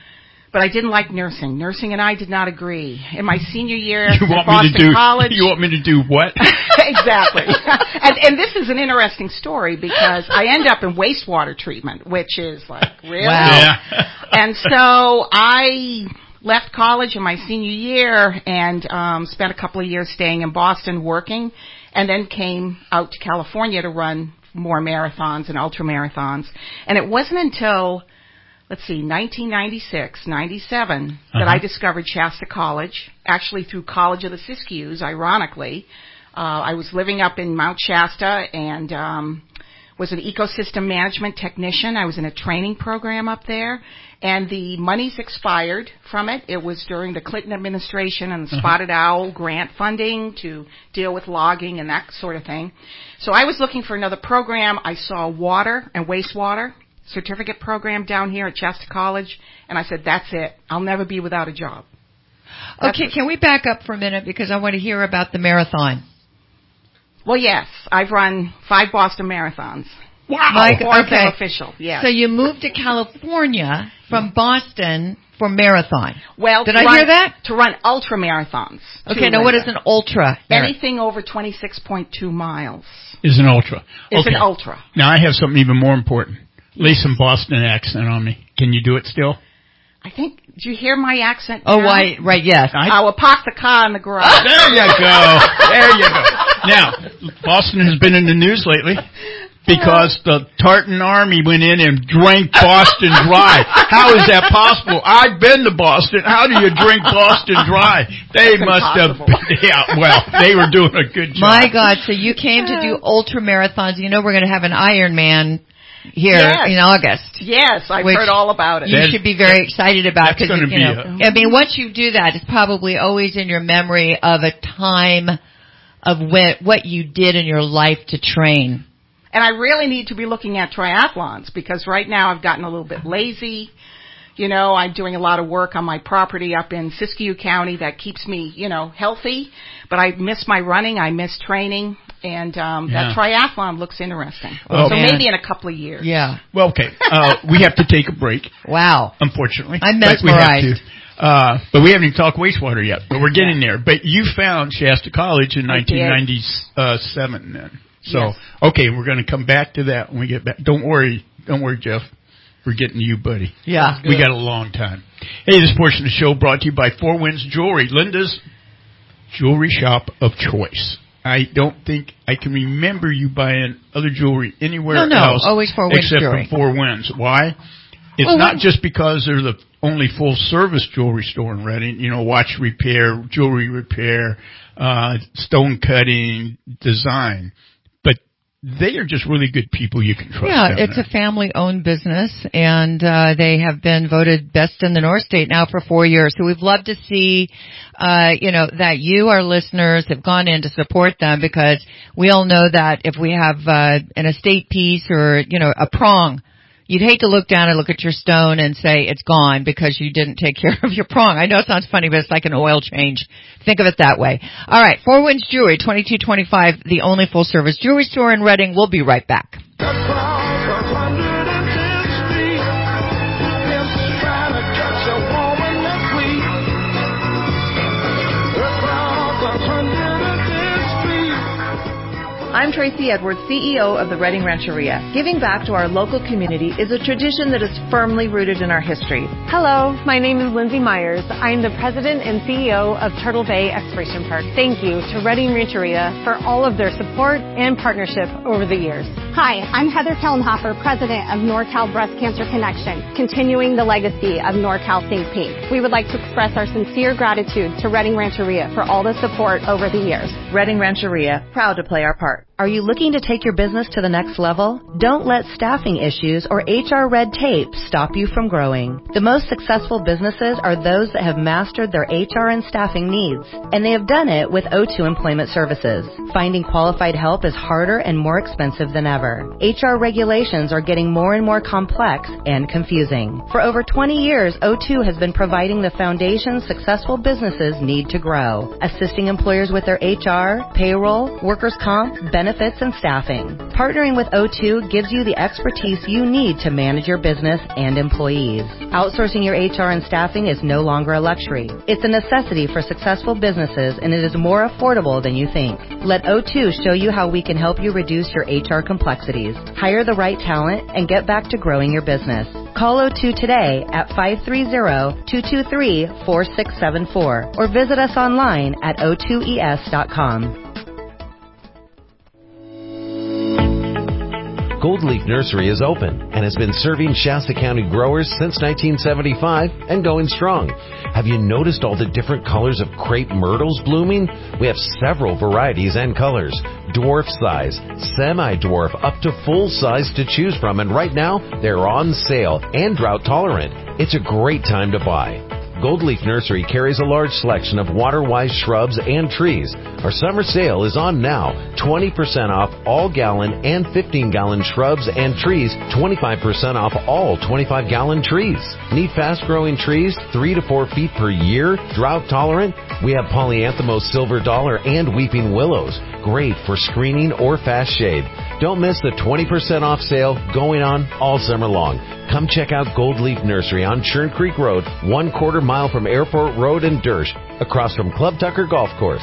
but I didn't like nursing. Nursing and I did not agree. In my senior year you at want Boston me to do, College. You want me to do what? Exactly. and, and this is an interesting story because I end up in wastewater treatment, which is like, really? Wow. Yeah. And so I left college in my senior year and um, spent a couple of years staying in Boston working, and then came out to California to run more marathons and ultra marathons. And it wasn't until, let's see, nineteen ninety-six, ninety-seven uh-huh. that I discovered Shasta College, actually through College of the Siskiyous, ironically. Uh, I was living up in Mount Shasta and um, was an ecosystem management technician. I was in a training program up there, and the monies expired from it. It was during the Clinton administration and the uh-huh. Spotted Owl grant funding to deal with logging and that sort of thing. So I was looking for another program. I saw water and wastewater certificate program down here at Shasta College, and I said, that's it. I'll never be without a job. That's okay, it. Can we back up for a minute because I want to hear about the marathon. Well, yes. I've run five Boston marathons. Wow. Mike, Or okay. official, yes. So you moved to California from Boston for marathon. Well, did to I run, hear that? To run ultra marathons. Okay, now what is an ultra? Anything over twenty-six point two miles. Is an ultra. Is okay. an ultra. Now I have something even more important. Lay some Boston accent on me. Can you do it still? I think, do you hear my accent Oh, now? right, right, yes. I, I will park the car in the garage. There you go. There you go. Now, Boston has been in the news lately because the Tartan Army went in and drank Boston dry. How is that possible? I've been to Boston. How do you drink Boston dry? They That's must impossible. have, yeah, well, they were doing a good job. My God, so you came to do ultra marathons. You know we're going to have an Ironman here Yes. in August. Yes, I've Which heard all about it. You That- should be very excited about that's because gonna you be know. a- I mean, once you do that, it's probably always in your memory of a time of when, what you did in your life to train. And I really need to be looking at triathlons because right now I've gotten a little bit lazy. You know, I'm doing a lot of work on my property up in Siskiyou County that keeps me, you know, healthy. But I miss my running. I miss training. And um, Yeah. that triathlon looks interesting. Oh, so man. maybe in a couple of years. Yeah. Well, okay. Uh, we have to take a break. Wow. Unfortunately. I'm But we have mesmerized. to. Uh, but we haven't even talked wastewater yet, but we're getting there. But you found Shasta College in I did. nineteen ninety-seven then. So, Yes. okay, we're going to come back to that when we get back. Don't worry. Don't worry, Jeff. We're getting to you, buddy. Yeah. We got a long time. Hey, this portion of the show brought to you by Four Winds Jewelry, Linda's jewelry shop of choice. I don't think I can remember you buying other jewelry anywhere No, no, else always Four Winds except Jewelry. from Four Winds. Why? It's Well, not when- just because they're the only full-service jewelry store in Reading. You know, watch repair, jewelry repair, uh, stone cutting, design. But they are just really good people you can trust. Yeah, down it's there. a family-owned business, and uh, they have been voted best in the North State now for four years. So we've loved to see, uh, you know, that you, our listeners, have gone in to support them because we all know that if we have uh, an estate piece or, you know, a prong, you'd hate to look down and look at your stone and say it's gone because you didn't take care of your prong. I know it sounds funny, but it's like an oil change. Think of it that way. All right, Four Winds Jewelry, twenty-two twenty-five, the only full-service jewelry store in Reading. We'll be right back. I'm Tracy Edwards, C E O of the Reading Rancheria. Giving back to our local community is a tradition that is firmly rooted in our history. Hello, my name is Lindsay Myers. I am the president and C E O of Turtle Bay Exploration Park. Thank you to Reading Rancheria for all of their support and partnership over the years. Hi, I'm Heather Kellenhofer, president of NorCal Breast Cancer Connection, continuing the legacy of NorCal Think Pink. We would like to express our sincere gratitude to Reading Rancheria for all the support over the years. Reading Rancheria, proud to play our part. Are you looking to take your business to the next level? Don't let staffing issues or H R red tape stop you from growing. The most successful businesses are those that have mastered their H R and staffing needs, and they have done it with O two Employment Services. Finding qualified help is harder and more expensive than ever. H R regulations are getting more and more complex and confusing. For over twenty years, O two has been providing the foundation successful businesses need to grow, assisting employers with their H R, payroll, workers' comp, benefits, and staffing. Partnering with O two gives you the expertise you need to manage your business and employees. Outsourcing your H R and staffing is no longer a luxury. It's a necessity for successful businesses, and it is more affordable than you think. Let O two show you how we can help you reduce your H R complexities, hire the right talent, and get back to growing your business. Call O two today at five three zero, two two three, four six seven four or visit us online at O two E S dot com. Gold Leaf Nursery is open and has been serving Shasta County growers since nineteen seventy-five and going strong. Have you noticed all the different colors of crepe myrtles blooming? We have several varieties and colors. Dwarf size, semi-dwarf, up to full size to choose from, and right now they're on sale and drought tolerant. It's a great time to buy. Gold Leaf Nursery carries a large selection of water-wise shrubs and trees. Our summer sale is on now. twenty percent off all gallon and fifteen gallon shrubs and trees. twenty-five percent off all twenty-five gallon trees. Need fast-growing trees, three to four feet per year, drought tolerant? We have Polyanthemos silver dollar and weeping willows. great for screening or fast shave. Don't miss the twenty percent off sale going on all summer long. Come check out Gold Leaf Nursery on Churn Creek Road, one quarter mile from Airport Road in Dersh, across from Club Tucker Golf Course.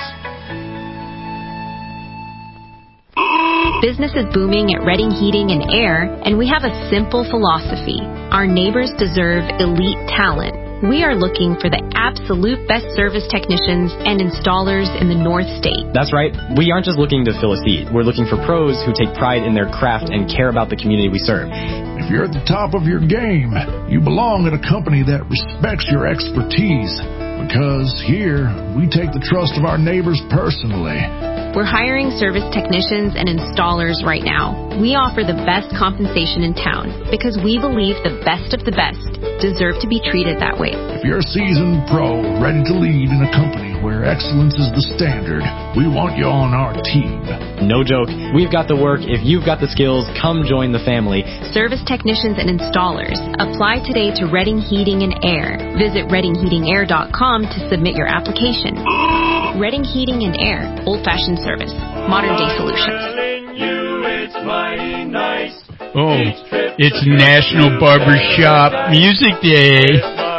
Business is booming at Redding Heating and Air, and we have a simple philosophy. Our neighbors deserve elite talent. We are looking for the absolute best service technicians and installers in the North State. That's right. We aren't just looking to fill a seat. We're looking for pros who take pride in their craft and care about the community we serve. If you're at the top of your game, you belong at a company that respects your expertise. Because here, we take the trust of our neighbors personally. We're hiring service technicians and installers right now. We offer the best compensation in town because we believe the best of the best deserve to be treated that way. If you're a seasoned pro ready to lead in a company where excellence is the standard, we want you on our team. No joke. We've got the work. If you've got the skills, come join the family. Service technicians and installers. Apply today to Redding Heating and Air. Visit redding heating air dot com to submit your application. Redding Heating and Air. Old-fashioned service. Modern-day solutions. Oh, it's National Barbershop Music Day.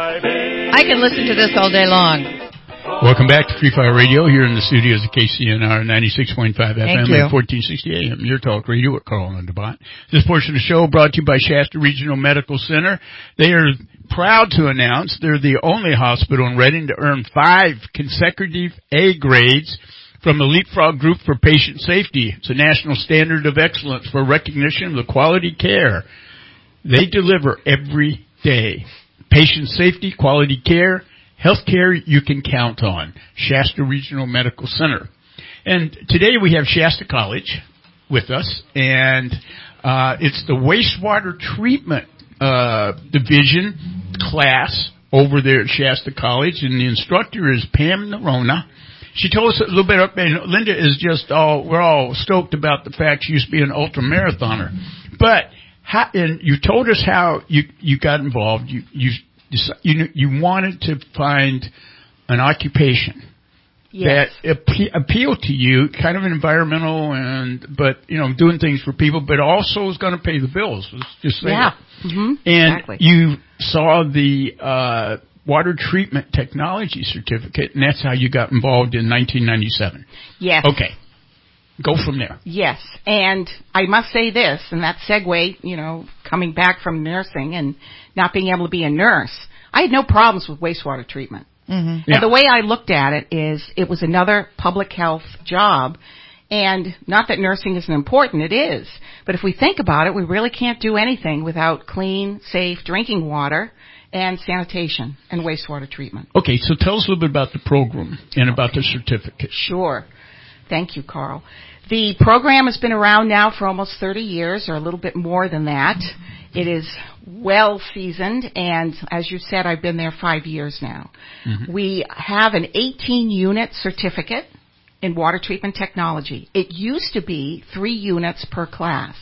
I can listen to this all day long. Welcome back to Free Fire Radio here in the studios of K C N R ninety-six point five F M and fourteen sixty A M. Your talk radio with Carl and DeBont. This portion of the show brought to you by Shasta Regional Medical Center. They are proud to announce they're the only hospital in Redding to earn five consecutive A grades from the Leapfrog Group for Patient Safety. It's a national standard of excellence for recognition of the quality care they deliver every day. Patient safety, quality care, healthcare you can count on. Shasta Regional Medical Center. And today we have Shasta College with us, and uh, it's the wastewater treatment uh, division class over there at Shasta College, and the instructor is Pam Nerona. She told us a little bit up, and Linda is just all, we're all stoked about the fact she used to be an ultra marathoner. But, how, and you told us how you, you got involved. You, you, you, you wanted to find an occupation yes. that appe- appealed to you, kind of environmental and, but, you know, doing things for people, but also is going to pay the bills. Let's just say yeah. that. Mm-hmm. And exactly. you saw the, uh, Water Treatment Technology Certificate, and that's how you got involved in nineteen ninety-seven. Yes. Okay. Go from there. Yes. And I must say this, and that segue, you know, coming back from nursing and not being able to be a nurse, I had no problems with wastewater treatment. Mm-hmm. Yeah. And the way I looked at it is it was another public health job. And not that nursing isn't important, it is. But if we think about it, we really can't do anything without clean, safe drinking water and sanitation and wastewater treatment. Okay, so tell us a little bit about the program and about the certificate. Sure. Thank you, Carl. The program has been around now for almost thirty years, or a little bit more than that. It is well seasoned, and as you said, I've been there five years now. Mm-hmm. We have an eighteen-unit certificate in water treatment technology. It used to be three units per class.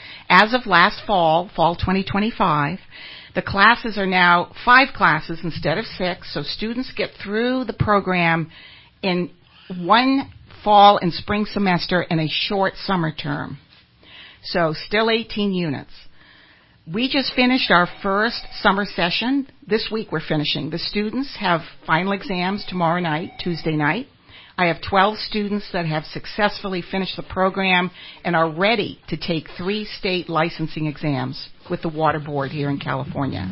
As of last fall, fall twenty twenty-five, the classes are now five classes instead of six, so students get through the program in one fall and spring semester and a short summer term. So still eighteen units. We just finished our first summer session. This week we're finishing. The students have final exams tomorrow night, Tuesday night. I have twelve students that have successfully finished the program and are ready to take three state licensing exams with the Water Board here in California.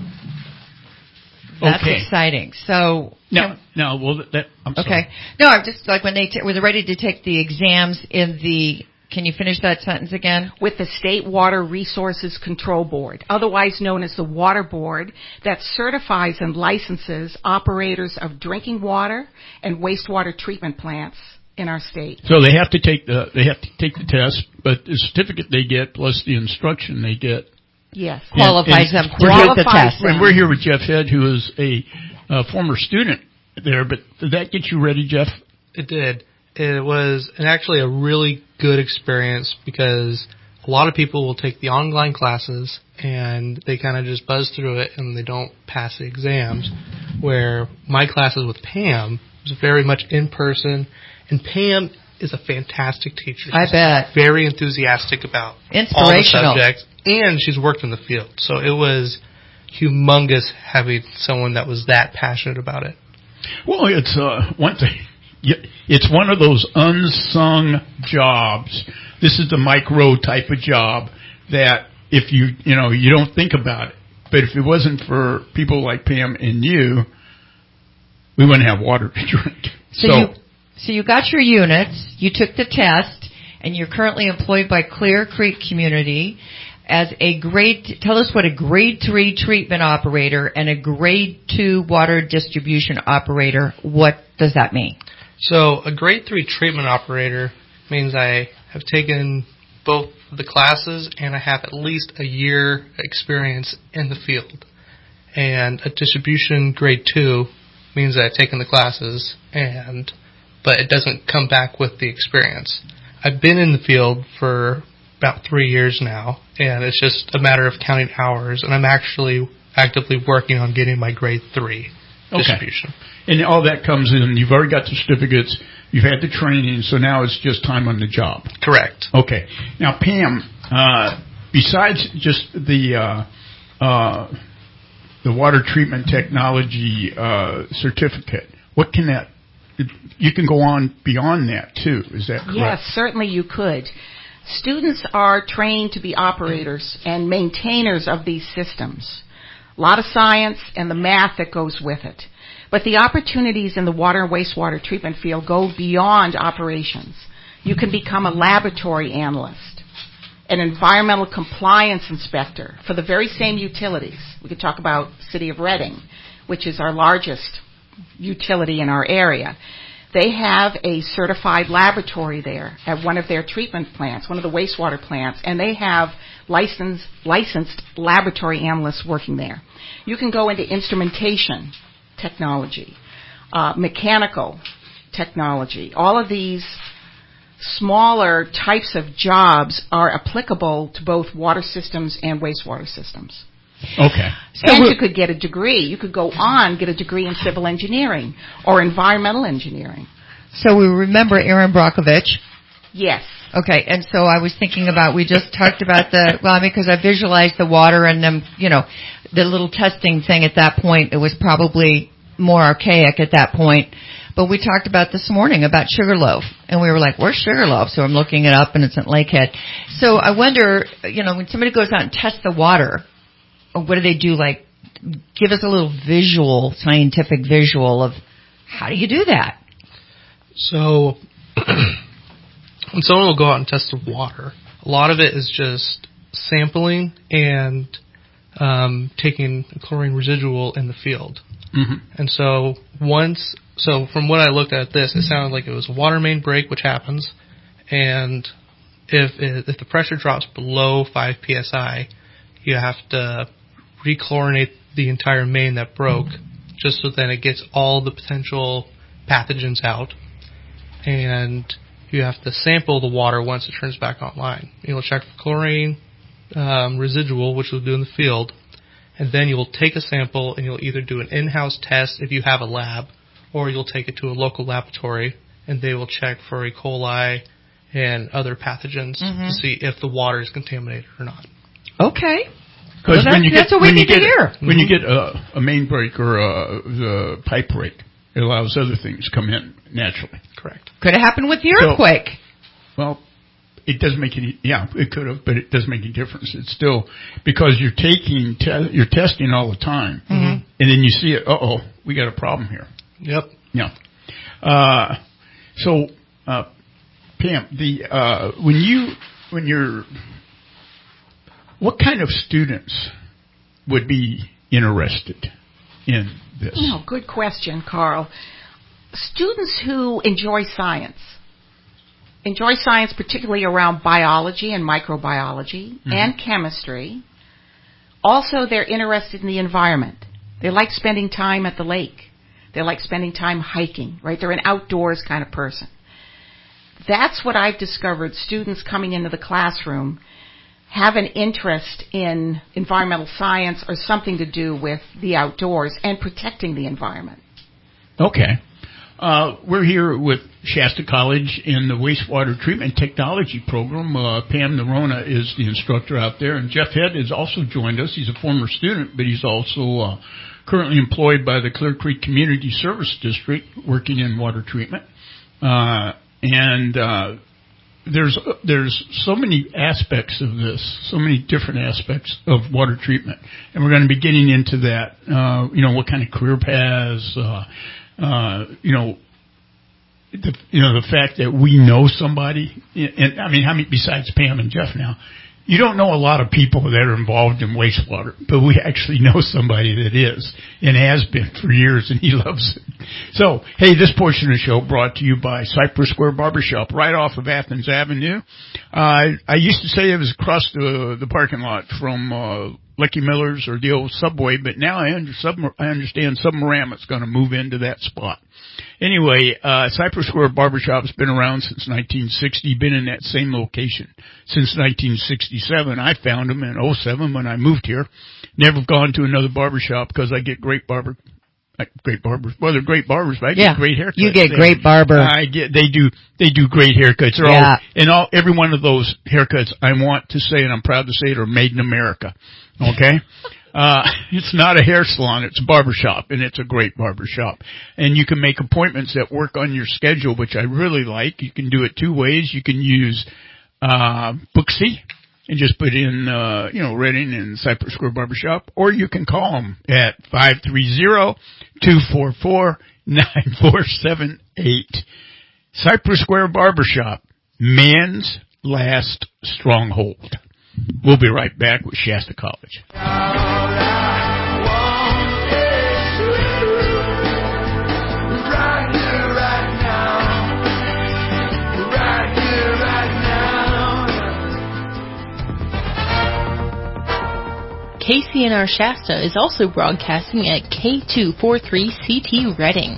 That's okay. exciting. So no, no. Well, that I'm okay. sorry. No, I'm just like when they t- when they're ready to take the exams in the. Can you finish that sentence again? With the State Water Resources Control Board, otherwise known as the Water Board, that certifies and licenses operators of drinking water and wastewater treatment plants in our state. So they have to take the they have to take the test, but the certificate they get plus the instruction they get. Yes, qualifies and, them to take the test. And we're here with Jeff Head, who is a uh, former student there. But did that get you ready, Jeff? It did. It was an actually a really good experience because a lot of people will take the online classes and they kind of just buzz through it and they don't pass the exams, where my classes with Pam was very much in person. And Pam is a fantastic teacher. I She's bet. Very enthusiastic about all the Inspirational. subjects, and she's worked in the field. So it was humongous having someone that was that passionate about it. Well, it's uh, one thing. It's one of those unsung jobs. This is the micro type of job that if you, you know, you don't think about it. But if it wasn't for people like Pam and you, we wouldn't have water to drink. So, so you, so you got your units, you took the test, and you're currently employed by Clear Creek Community as a grade, tell us what a grade three treatment operator and a grade two water distribution operator, what does that mean? So a grade three treatment operator means I have taken both the classes and I have at least a year experience in the field. And a distribution grade two means that I've taken the classes and but it doesn't come back with the experience. I've been in the field for about three years now, and it's just a matter of counting hours, and I'm actually actively working on getting my grade three okay. distribution. And all that comes in, you've already got the certificates, you've had the training, so now it's just time on the job. Correct. Okay. Now, Pam, uh, besides just the uh, uh, the water treatment technology uh, certificate, what can that, you can go on beyond that too, is that correct? Yes, certainly you could. Students are trained to be operators and maintainers of these systems. A lot of science and the math that goes with it. But the opportunities in the water and wastewater treatment field go beyond operations. You can become a laboratory analyst, an environmental compliance inspector for the very same utilities. We could talk about City of Reading, which is our largest utility in our area. They have a certified laboratory there at one of their treatment plants, one of the wastewater plants, and they have licensed, licensed laboratory analysts working there. You can go into instrumentation technology, uh, mechanical technology. All of these smaller types of jobs are applicable to both water systems and wastewater systems. Okay. So and you could get a degree. You could go on, get a degree in civil engineering or environmental engineering. So we remember Aaron Brockovich. Yes. Okay, and so I was thinking about, we just talked about the, well, I mean, because I visualized the water and them, you know, the little testing thing at that point. It was probably more archaic at that point. But we talked about this morning about Sugarloaf, and we were like, where's Sugarloaf? So I'm looking it up, and it's in Lakehead. So I wonder, you know, when somebody goes out and tests the water, what do they do? Like, give us a little visual, scientific visual of how do you do that? So when someone will go out and test the water, a lot of it is just sampling and um, taking a chlorine residual in the field. Mm-hmm. And so once, so from what I looked at this, it sounded like it was a water main break, which happens, and if it, if the pressure drops below five P S I, you have to rechlorinate the entire main that broke, just so then it gets all the potential pathogens out. And you have to sample the water once it turns back online. You'll check for chlorine um, residual, which we'll do in the field, and then you'll take a sample and you'll either do an in-house test if you have a lab, or you'll take it to a local laboratory and they will check for E. coli and other pathogens mm-hmm. to see if the water is contaminated or not. Okay. Because well, when you that's get what we when need you get to hear. when mm-hmm. you get a, a main break or a, the pipe break, it allows other things to come in naturally. Correct. Could have happened with the earthquake. So, well, it doesn't make any. Yeah, it could have, but it doesn't make any difference. It's still because you're taking te- you're testing all the time, mm-hmm. and then you see it. Uh oh, we got a problem here. Yep. Yeah. Uh, so, uh, Pam, the uh, when you when you're what kind of students would be interested in this? Oh, good question, Carl. Students who enjoy science, enjoy science particularly around biology and microbiology mm-hmm. and chemistry. Also, they're interested in the environment. They like spending time at the lake. They like spending time hiking, right? They're an outdoors kind of person. That's what I've discovered. Students coming into the classroom have an interest in environmental science or something to do with the outdoors and protecting the environment. Okay. Uh, we're here with Shasta College in the wastewater treatment technology program. Uh, Pam Nerona is the instructor out there, and Jeff Head has also joined us. He's a former student, but he's also uh, currently employed by the Clear Creek Community Service District, working in water treatment. Uh, and uh, there's there's so many aspects of this, so many different aspects of water treatment, and we're going to be getting into that. Uh, you know, what kind of career paths. Uh, Uh, you know, the, you know, the fact that we know somebody, and I mean, how many, besides Pam and Jeff now, you don't know a lot of people that are involved in wastewater, but we actually know somebody that is and has been for years, and he loves it. So, hey, this portion of the show brought to you by Cypress Square Barbershop, right off of Athens Avenue. Uh, I used to say it was across the, the parking lot from, uh, Lucky Miller's or the old Subway, but now I, under, sub, I understand Submarama's going to move into that spot. Anyway, uh, Cypress Square Barbershop's been around since nineteen sixty, been in that same location since nineteen sixty-seven. I found them in oh seven when I moved here. Never gone to another barbershop because I get great barber, great barbers. Well, they're great barbers, but I yeah, get great haircuts. You get they, great barber. I get, they do, they do great haircuts. They're yeah. all, and all, every one of those haircuts, I want to say, and I'm proud to say it, are made in America. Okay? Uh, it's not a hair salon, it's a barbershop, and it's a great barbershop. And you can make appointments that work on your schedule, which I really like. You can do it two ways. You can use, uh, Booksy and just put in, uh, you know, Redding and Cypress Square Barbershop, or you can call them at five three zero, two four four, nine four seven eight. Cypress Square Barbershop, man's last stronghold. We'll be right back with Shasta College. K C N R Shasta is also broadcasting at K two forty-three C T Redding.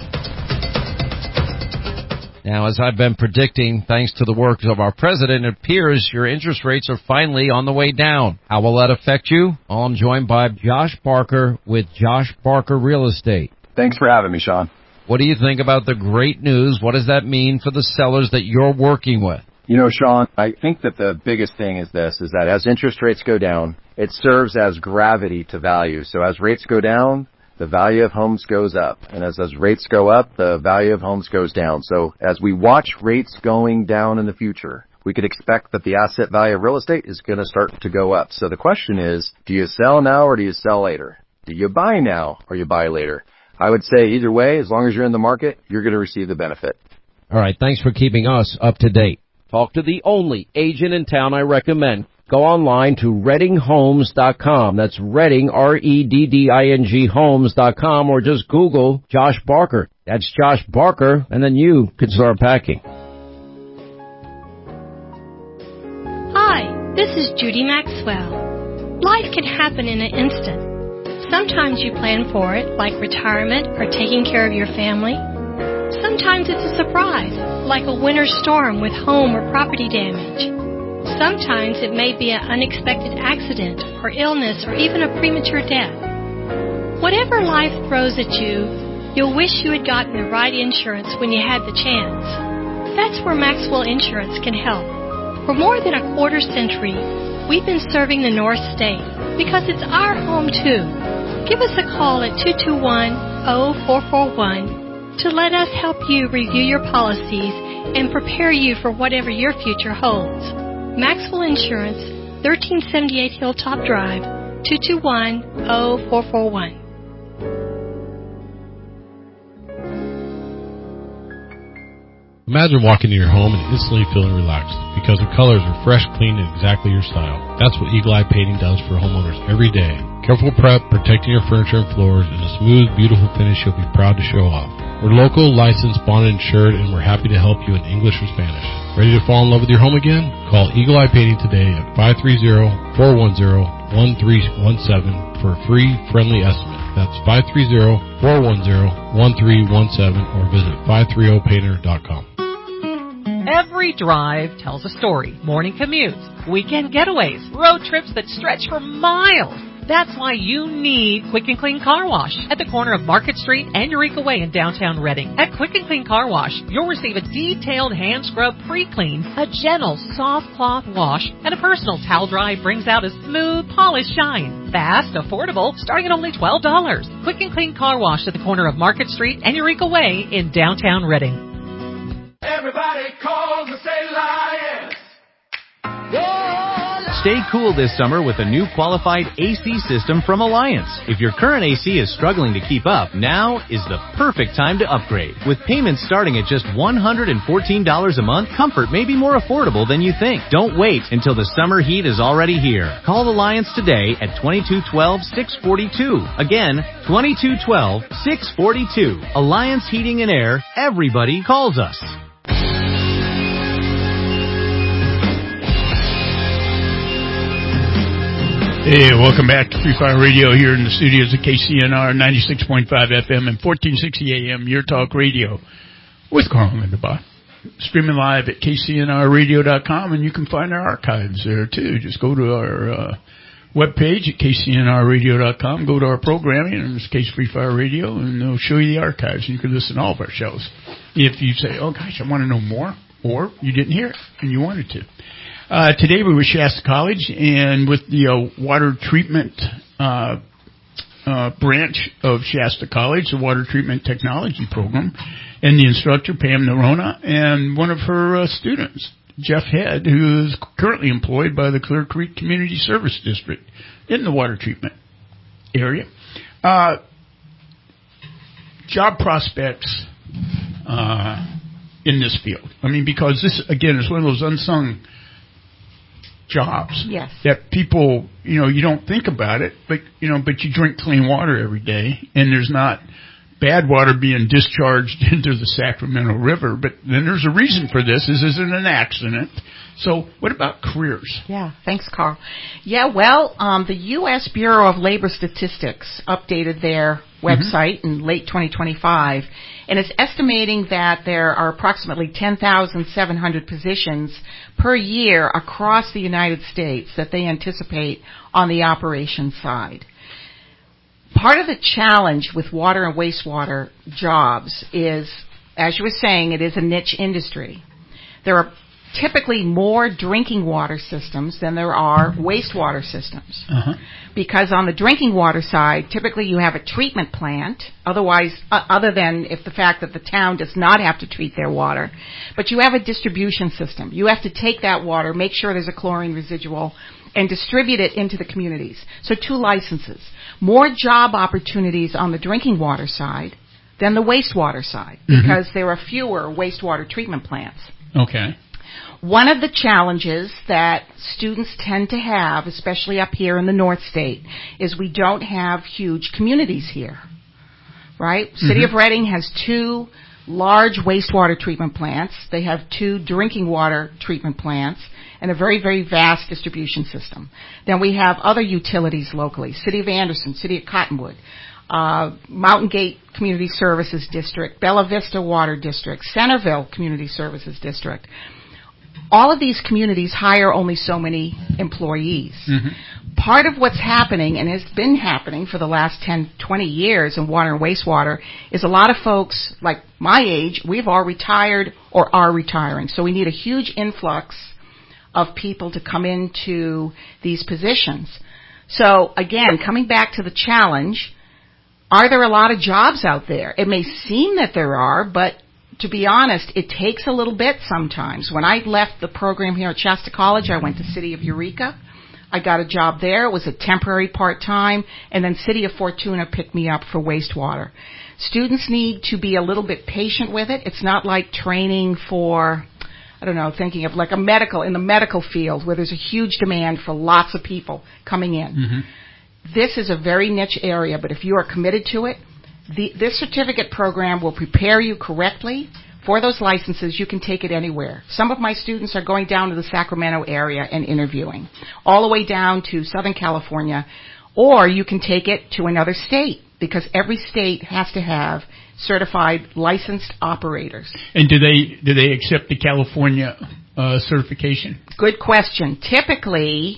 Now, as I've been predicting, thanks to the work of our president, it appears your interest rates are finally on the way down. How will that affect you? Well, I'm joined by Josh Barker with Josh Barker Real Estate. Thanks for having me, Sean. What do you think about the great news? What does that mean for the sellers that you're working with? You know, Sean, I think that the biggest thing is this, is that as interest rates go down, it serves as gravity to value. So as rates go down, the value of homes goes up. And as, as rates go up, the value of homes goes down. So as we watch rates going down in the future, we could expect that the asset value of real estate is going to start to go up. So the question is, do you sell now or do you sell later? Do you buy now or you buy later? I would say either way, as long as you're in the market, you're going to receive the benefit. All right. Thanks for keeping us up to date. Talk to the only agent in town I recommend. Go online to redding homes dot com. That's Redding, R E D D I N G homes dot com, or just Google Josh Barker. That's Josh Barker, and then you can start packing. Hi, this is Judy Maxwell. Life can happen in an instant. Sometimes you plan for it, like retirement or taking care of your family. Sometimes it's a surprise, like a winter storm with home or property damage. Sometimes it may be an unexpected accident or illness or even a premature death. Whatever life throws at you, you'll wish you had gotten the right insurance when you had the chance. That's where Maxwell Insurance can help. For more than a quarter century, we've been serving the North State because it's our home too. Give us a call at two two one, oh four four one to let us help you review your policies and prepare you for whatever your future holds. Maxwell Insurance, thirteen seventy-eight Hilltop Drive, two two one, oh four four one. Imagine walking into your home and instantly feeling relaxed because the colors are fresh, clean, and exactly your style. That's what Eagle Eye Painting does for homeowners every day. Careful prep, protecting your furniture and floors, and a smooth, beautiful finish you'll be proud to show off. We're local, licensed, bonded, insured, and we're happy to help you in English or Spanish. Ready to fall in love with your home again? Call Eagle Eye Painting today at five three zero, four one zero, one three one seven for a free, friendly estimate. That's five three zero, four one zero, one three one seven or visit five three zero painter dot com. Every drive tells a story. Morning commutes, weekend getaways, road trips that stretch for miles. That's why you need Quick and Clean Car Wash at the corner of Market Street and Eureka Way in downtown Reading. At Quick and Clean Car Wash, you'll receive a detailed hand scrub pre-clean, a gentle soft cloth wash, and a personal towel dry brings out a smooth, polished shine. Fast, affordable, starting at only twelve dollars. Quick and Clean Car Wash at the corner of Market Street and Eureka Way in downtown Reading. Everybody calls and say Lions. Stay cool this summer with a new qualified A C system from Alliance. If your current A C is struggling to keep up, now is the perfect time to upgrade. With payments starting at just one hundred fourteen dollars a month, comfort may be more affordable than you think. Don't wait until the summer heat is already here. Call Alliance today at twenty-two twelve, six forty-two. Again, twenty-two twelve, six forty-two. Alliance Heating and Air. Everybody calls us. Hey, welcome back to Free Fire Radio here in the studios of K C N R ninety-six point five F M and fourteen sixty A M, Your Talk Radio, with Carl Lindenbach. Streaming live at K C N R radio dot com, and you can find our archives there, too. Just go to our uh, webpage at K C N R radio dot com, go to our programming, and it's Case Free Fire Radio, and they'll show you the archives, and you can listen to all of our shows. If you say, oh, gosh, I want to know more, or you didn't hear it, and you wanted to. Uh, today we were Shasta College, and with the uh, water treatment uh, uh, branch of Shasta College, the water treatment technology program, and the instructor, Pam Nerona, and one of her uh, students, Jeff Head, who is currently employed by the Clear Creek Community Service District in the water treatment area. Uh, job prospects uh, in this field. I mean, because this, again, is one of those unsung jobs. Yes. That people, you know, you don't think about it, but, you know, but you drink clean water every day, and there's not bad water being discharged into the Sacramento River. But then there's a reason for this. This isn't an accident. So what about careers? Yeah, thanks, Carl. Yeah, well, um, the U S Bureau of Labor Statistics updated their website mm-hmm. in late twenty twenty-five, and it's estimating that there are approximately ten thousand seven hundred positions per year across the United States that they anticipate on the operations side. Part of the challenge with water and wastewater jobs is, as you were saying, it is a niche industry. There are typically more drinking water systems than there are wastewater systems. Uh-huh. Because on the drinking water side, typically you have a treatment plant, otherwise, uh, other than if the fact that the town does not have to treat their water, but you have a distribution system. You have to take that water, make sure there's a chlorine residual, and distribute it into the communities. So two licenses. More job opportunities on the drinking water side than the wastewater side, mm-hmm. because there are fewer wastewater treatment plants. Okay. One of the challenges that students tend to have, especially up here in the North State, is we don't have huge communities here, right? Mm-hmm. City of Reading has two large wastewater treatment plants. They have two drinking water treatment plants and a very, very vast distribution system. Then we have other utilities locally, City of Anderson, City of Cottonwood, uh, Mountain Gate Community Services District, Bella Vista Water District, Centerville Community Services District. All of these communities hire only so many employees. Mm-hmm. Part of what's happening, and has been happening for the last ten, twenty years in water and wastewater, is a lot of folks, like my age, we've all retired or are retiring. So we need a huge influx of people to come into these positions. So again, coming back to the challenge, are there a lot of jobs out there? It may seem that there are, but to be honest, it takes a little bit sometimes. When I left the program here at Shasta College, I went to City of Eureka. I got a job there. It was a temporary part-time, and then City of Fortuna picked me up for wastewater. Students need to be a little bit patient with it. It's not like training for, I don't know, thinking of like a medical, in the medical field where there's a huge demand for lots of people coming in. Mm-hmm. This is a very niche area, but if you are committed to it, The, this certificate program will prepare you correctly for those licenses. You can take it anywhere. Some of my students are going down to the Sacramento area and interviewing, all the way down to Southern California, or you can take it to another state, because every state has to have certified licensed operators. And do they do they accept the California uh, certification? Good question. Typically,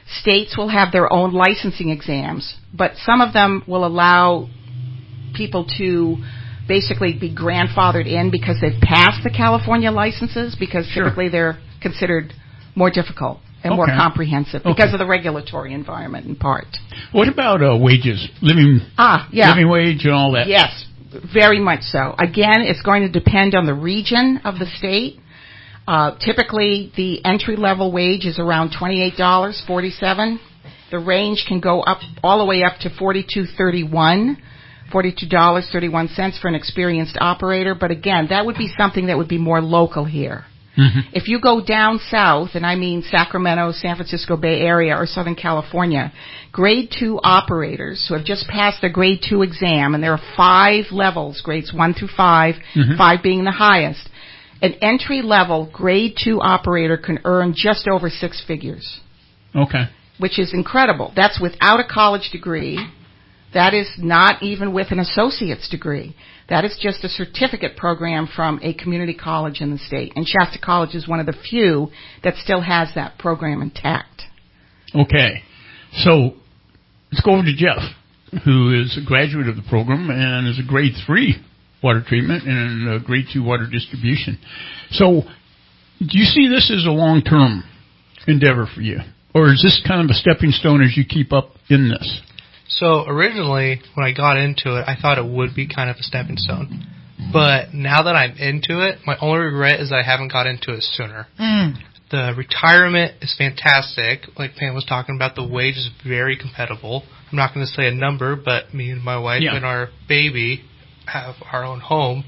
States will have their own licensing exams, but some of them will allow people to basically be grandfathered in because they've passed the California licenses, because Sure. typically they're considered more difficult and Okay. more comprehensive Okay. because of the regulatory environment in part. What about uh, wages, living Ah, yeah. living wage and all that? Yes, very much so. Again, it's going to depend on the region of the state. Uh, typically, the entry-level wage is around twenty-eight dollars and forty-seven cents. The range can go up all the way up to forty-two dollars and thirty-one cents, forty-two dollars and thirty-one cents for an experienced operator. But again, that would be something that would be more local here. Mm-hmm. If you go down south, and I mean Sacramento, San Francisco Bay Area, or Southern California, grade two operators who have just passed their grade two exam, and there are five levels, grades one through five, Mhm. five being the highest, an entry-level grade two operator can earn just over six figures, Okay. which is incredible. That's without a college degree. That is not even with an associate's degree. That is just a certificate program from a community college in the state. And Shasta College is one of the few that still has that program intact. Okay. So let's go over to Jeff, who is a graduate of the program and is a grade three water treatment and a grade two water distribution. So do you see this as a long-term endeavor for you? Or is this kind of a stepping stone as you keep up in this? So originally, when I got into it, I thought it would be kind of a stepping stone. But now that I'm into it, my only regret is that I haven't got into it sooner. Mm. The retirement is fantastic. Like Pam was talking about, the wage is very competitive. I'm not going to say a number, but me and my wife Yeah. and our baby have our own home.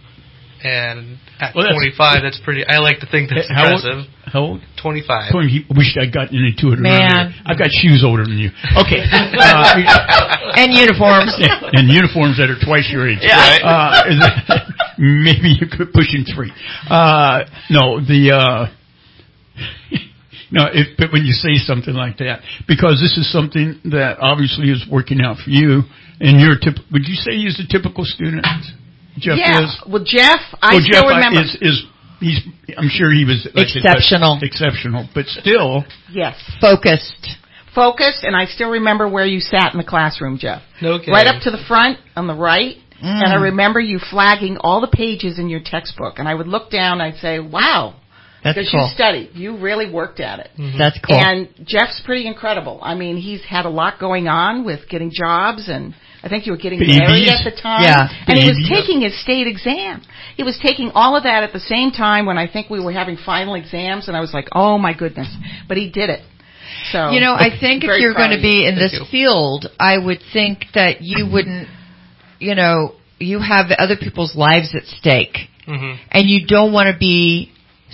And at Well, that's- twenty-five, that's pretty, I like to think that's How old- impressive. How old? twenty-five. I wish I'd gotten into it Man. earlier. I've got shoes older than you. Okay. Uh, And uniforms. Yeah, and uniforms that are twice your age. Yeah. Right. Uh, is that- maybe you could push in three. Uh, no, the, uh, no, if, but when you say something like that, because this is something that obviously is working out for you, and you're tip, would you say he's a typical student? Jeff yeah. is? Well, Jeff, I well, still Jeff remember. is, is, he's, I'm sure he was like, Exceptional. Exceptional, but still. Yes. Focused. Focused, and I still remember where you sat in the classroom, Jeff. No kidding. Right up to the front on the right. Mm. And I remember you flagging all the pages in your textbook. And I would look down and I'd say, wow. That's because cool. you studied. You really worked at it. Mm-hmm. That's cool. And Jeff's pretty incredible. I mean, he's had a lot going on with getting jobs, and I think you were getting Babies. married at the time. Yeah. And he was Babies. taking his state exam. He was taking all of that at the same time when I think we were having final exams, and I was like, oh my goodness. But he did it. So You know, I think if very you're proud going to of you. be in Thank this you. field, I would think that you wouldn't, you know, you have other people's lives at stake. Mm-hmm. And you don't want to be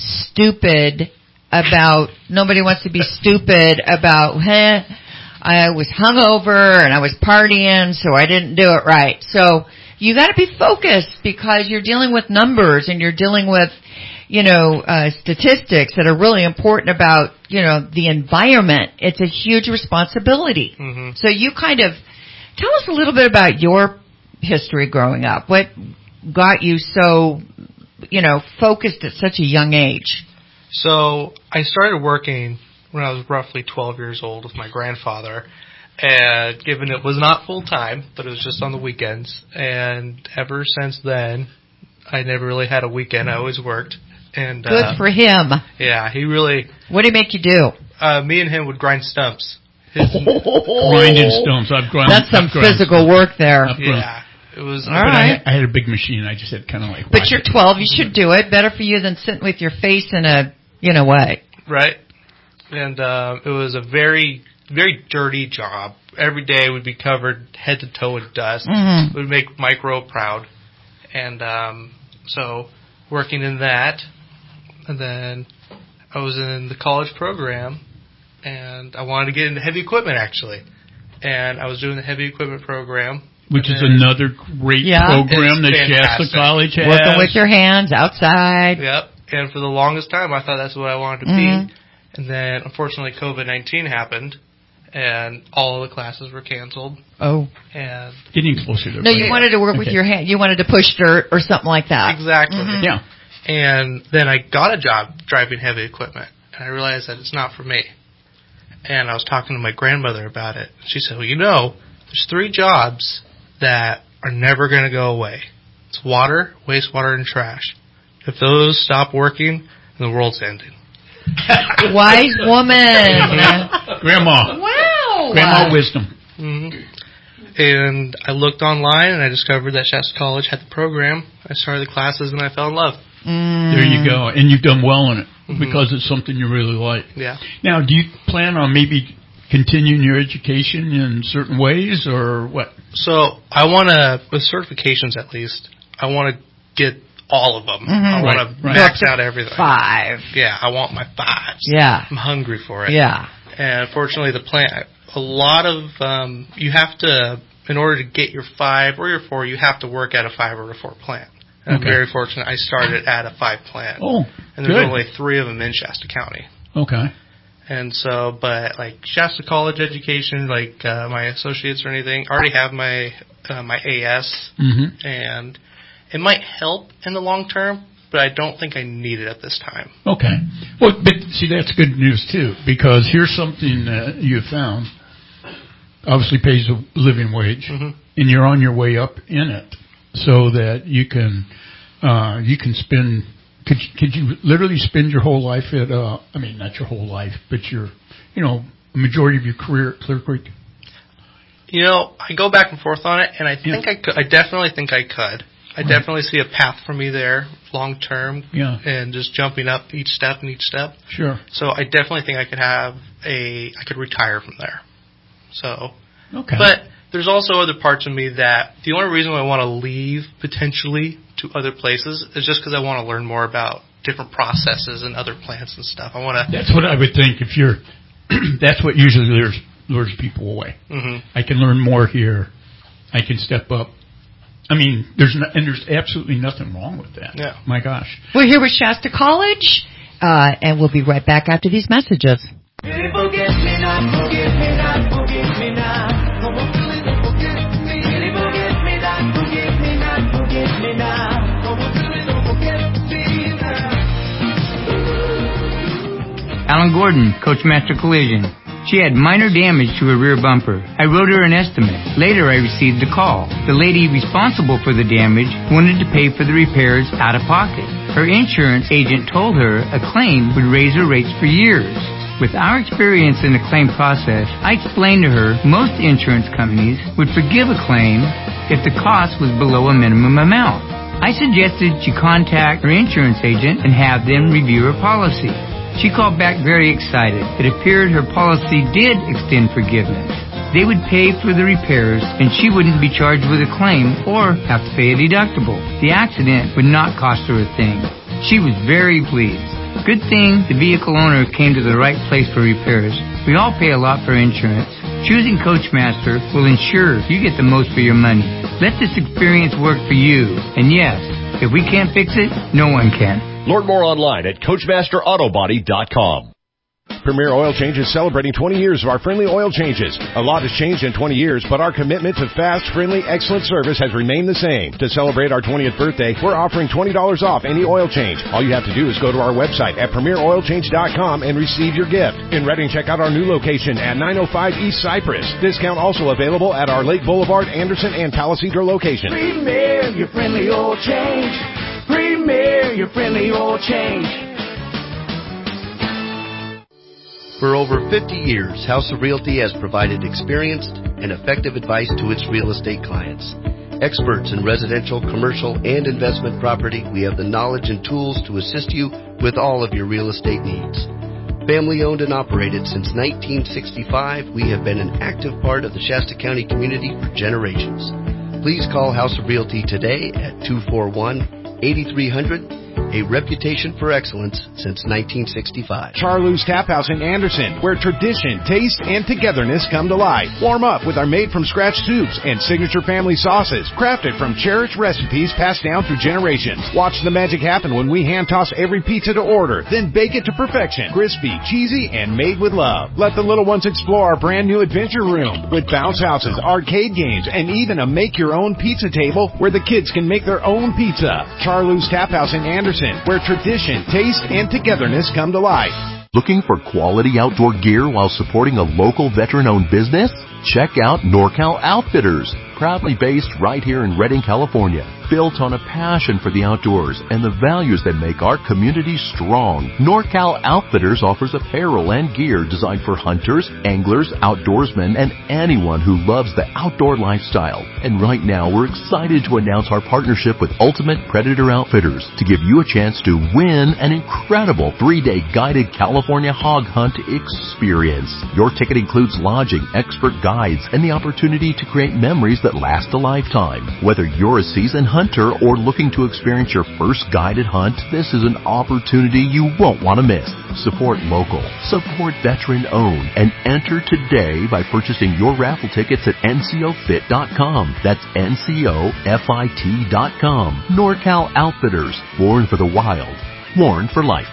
stupid about, nobody wants to be stupid about, huh, I was hungover and I was partying, so I didn't do it right. So you got to be focused because you're dealing with numbers and you're dealing with, you know, uh, statistics that are really important about, you know, the environment. It's a huge responsibility. Mm-hmm. So you kind of, tell us a little bit about your history growing up. What got you so, you know, focused at such a young age? So I started working when I was roughly twelve years old with my grandfather, and given it was not full time, but it was just on the weekends, and ever since then, I never really had a weekend. I always worked. And Good uh, for him. Yeah, he really. What did he make you do? Uh, me and him would grind stumps. His, Grinding stumps. I've ground. That's some I've ground physical stumps. work there. I've ground- yeah, it was. All but right. I, had, I had a big machine. I just had kind of like. But watch you're it. twelve. You should do it. Better for you than sitting with your face in a, you know, way. Right. And um, it was a very, very dirty job. Every day would be covered head to toe in dust. Mhm. It would make Mike real proud. And um, so working in that, and then I was in the college program, and I wanted to get into heavy equipment actually. And I was doing the heavy equipment program. Which and is then- another great Yeah. program that It's Shasta fantastic. College has. Working with your hands outside. Yep. And for the longest time, I thought that's what I wanted to Mhm. be. And then, unfortunately, COVID nineteen happened, and all of the classes were canceled. Oh. And Getting closer to No, you wanted to work with Okay. your hand. You wanted to push dirt or something like that. exactly. Mhm. Yeah. And then I got a job driving heavy equipment, and I realized that it's not for me. and I was talking to my grandmother about it. She said, well, you know, there's three jobs that are never going to go away. It's water, wastewater, and trash. If those stop working, then the world's ending. Wise woman. Grandma. Wow. Grandma wisdom. Mm-hmm. And I looked online, and I discovered that Shasta College had the program. I started the classes, and I fell in love. Mm. There you go. And you've done well in it mm-hmm. because it's something you really like. Yeah. Now, do you plan on maybe continuing your education in certain ways, or what? So I want to, with certifications at least, I want to get all of them. Mm-hmm. I want right, to right. max out everything. Five. Yeah, I want my fives. Yeah. I'm hungry for it. Yeah. And unfortunately, the plan, a lot of, um, you have to, in order to get your five or your four, you have to work at a five or a four plant. And okay. I'm very fortunate. I started at a five plant. Oh, and there's good. only three of them in Shasta County. Okay. And so, but like Shasta College education, like uh, my associates or anything, I already have my uh, my A S, mm-hmm. and it might help in the long term, but I don't think I need it at this time. Okay. Well, but see, that's good news too, because here's something that you found. Obviously pays a living wage, mm-hmm. and you're on your way up in it, so that you can uh, you can spend. Could you, could you literally spend your whole life at? Uh, I mean, not your whole life, but your, you know, a majority of your career at Clear Creek. You know, I go back and forth on it, and I yeah. think I could. I definitely think I could. I right. definitely see a path for me there, long term, yeah. and just jumping up each step and each step. Sure. So I definitely think I could have a. I could retire from there. So. Okay. But there's also other parts of me that the only reason I want to leave potentially to other places is just because I want to learn more about different processes and other plants and stuff. I want to. That's what I would think. If you're, that's what usually lures, lures people away. Mm-hmm. I can learn more here. I can step up. I mean, there's no, and there's absolutely nothing wrong with that. Yeah. My gosh. We're here with Shasta College, uh, and we'll be right back after these messages. Forget me not, forget me not, forget me not. Como feeling, forget me. Really forget me not, forget me not, forget me now. Como feeling, forget me now. Alan Gordon, Coachmaster Collision. She had minor damage to her rear bumper. I wrote her an estimate. Later, I received a call. The lady responsible for the damage wanted to pay for the repairs out of pocket. Her insurance agent told her a claim would raise her rates for years. With our experience in the claim process, I explained to her most insurance companies would forgive a claim if the cost was below a minimum amount. I suggested she contact her insurance agent and have them review her policy. She called back very excited. It appeared her policy did extend forgiveness. They would pay for the repairs, and she wouldn't be charged with a claim or have to pay a deductible. The accident would not cost her a thing. She was very pleased. Good thing the vehicle owner came to the right place for repairs. We all pay a lot for insurance. Choosing Coachmaster will ensure you get the most for your money. Let this experience work for you. And yes, if we can't fix it, no one can. Learn more online at Coachmaster Auto Body dot com. Premier Oil Change is celebrating twenty years of our friendly oil changes. A lot has changed in twenty years, but our commitment to fast, friendly, excellent service has remained the same. To celebrate our twentieth birthday, we're offering twenty dollars off any oil change. All you have to do is go to our website at Premier Oil Change dot com and receive your gift. In Redding, check out our new location at nine oh five East Cypress. Discount also available at our Lake Boulevard, Anderson, and Palisadro locations. Premier, your friendly oil change. Premier, your friendly oil change. For over fifty years, House of Realty has provided experienced and effective advice to its real estate clients. Experts in residential, commercial, and investment property, we have the knowledge and tools to assist you with all of your real estate needs. Family owned and operated since nineteen sixty-five, we have been an active part of the Shasta County community for generations. Please call House of Realty today at two four one, eight three zero zero. A reputation for excellence since nineteen sixty-five. Charlou's Tap House in Anderson, where tradition, taste, and togetherness come to life. Warm up with our made-from-scratch soups and signature family sauces, crafted from cherished recipes passed down through generations. Watch the magic happen when we hand-toss every pizza to order, then bake it to perfection. Crispy, cheesy, and made with love. Let the little ones explore our brand-new adventure room with bounce houses, arcade games, and even a make-your-own pizza table where the kids can make their own pizza. Charlou's Tap House in Anderson, where tradition, taste, and togetherness come to life. Looking for quality outdoor gear while supporting a local veteran-owned business? Check out NorCal Outfitters, proudly based right here in Redding, California. Built on a passion for the outdoors and the values that make our community strong, NorCal Outfitters offers apparel and gear designed for hunters, anglers, outdoorsmen, and anyone who loves the outdoor lifestyle. And right now, we're excited to announce our partnership with Ultimate Predator Outfitters to give you a chance to win an incredible three-day guided California hog hunt experience. Your ticket includes lodging, expert guides, and the opportunity to create memories that last a lifetime. Whether you're a seasoned hunter or looking to experience your first guided hunt, this is an opportunity you won't want to miss. Support local, support veteran-owned, and enter today by purchasing your raffle tickets at N C O fit dot com. That's N C O F I T dot com. NorCal Outfitters, born for the wild, worn for life.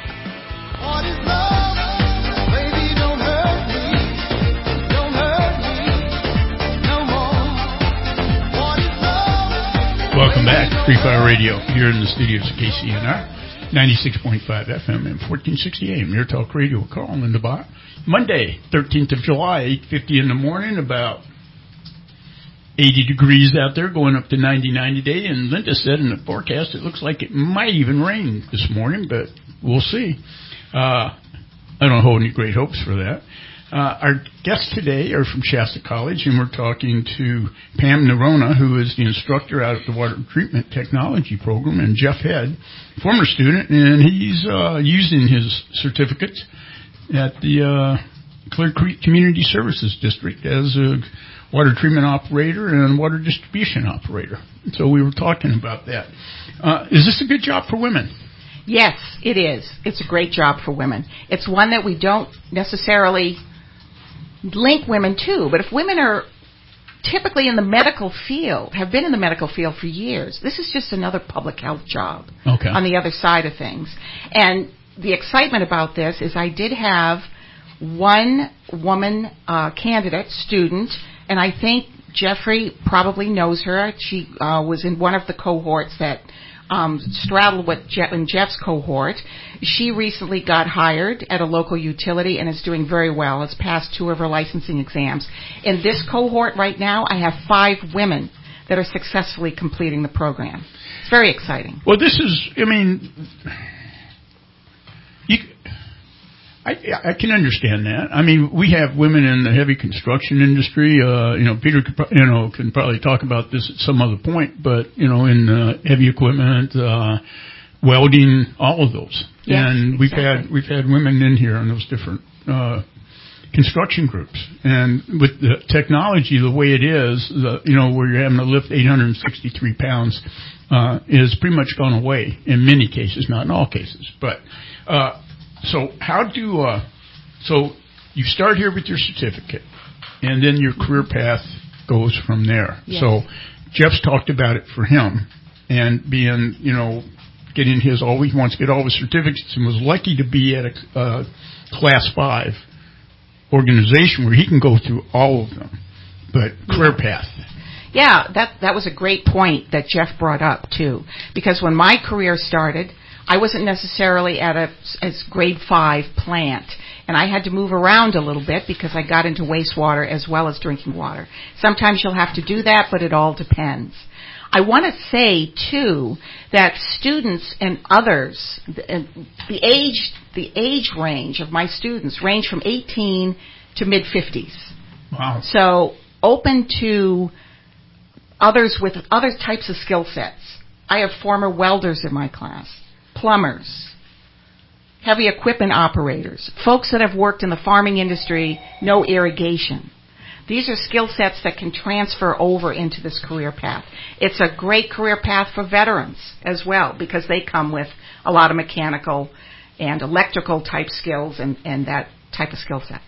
Welcome back, Free Fire Radio. Here in the studios of K C N R, ninety-six point five F M and fourteen sixty A M. Your Talk Radio. Carl Lindenbach. Monday, thirteenth of July, eight fifty in the morning, about eighty degrees out there, going up to ninety-nine today. And Linda said in the forecast it looks like it might even rain this morning, but we'll see. Uh, I don't hold any great hopes for that. Uh, our guests today are from Shasta College, and we're talking to Pam Nerona, who is the instructor out at the Water Treatment Technology Program, and Jeff Head, former student, and he's uh, using his certificates at the uh, Clear Creek Community Services District as a water treatment operator and water distribution operator. So we were talking about that. Uh, is this a good job for women? Yes, it is. It's a great job for women. It's one that we don't necessarily link women to, but if women are typically in the medical field, have been in the medical field for years, this is just another public health job okay. on the other side of things. And the excitement about this is I did have one woman uh, candidate, student, and I think Jeffrey probably knows her. She uh, was in one of the cohorts that Um, straddled with Je- in Jeff's cohort. She recently got hired at a local utility and is doing very well. Has passed two of her licensing exams. In this cohort right now, I have five women that are successfully completing the program. It's very exciting. Well, this is, I mean, you, I, I can understand that. I mean, we have women in the heavy construction industry. Uh, you know, Peter, could, you know, can probably talk about this at some other point. But you know, in uh, heavy equipment, uh, welding, all of those. Yes, and we've exactly. had we've had women in here on those different uh, construction groups. And with the technology, the way it is, the, you know, where you're having to lift eight hundred sixty-three pounds, uh, is pretty much gone away in many cases, not in all cases, but. Uh, So how do, uh, so you start here with your certificate, and then your career path goes from there. Yes. So Jeff's talked about it for him, and being, you know, getting his, all he wants to get all his certificates, and was lucky to be at a uh, class five organization where he can go through all of them. But career yeah. path. Yeah, that, that was a great point that Jeff brought up, too. Because when my career started, I wasn't necessarily at a as grade five plant, and I had to move around a little bit because I got into wastewater as well as drinking water. Sometimes you'll have to do that, but it all depends. I want to say, too, that students and others, the age, the age range of my students range from eighteen to mid-fifties. Wow. So open to others with other types of skill sets. I have former welders in my class. Plumbers, heavy equipment operators, folks that have worked in the farming industry, no irrigation. These are skill sets that can transfer over into this career path. It's a great career path for veterans as well because they come with a lot of mechanical and electrical type skills and, and that type of skill set.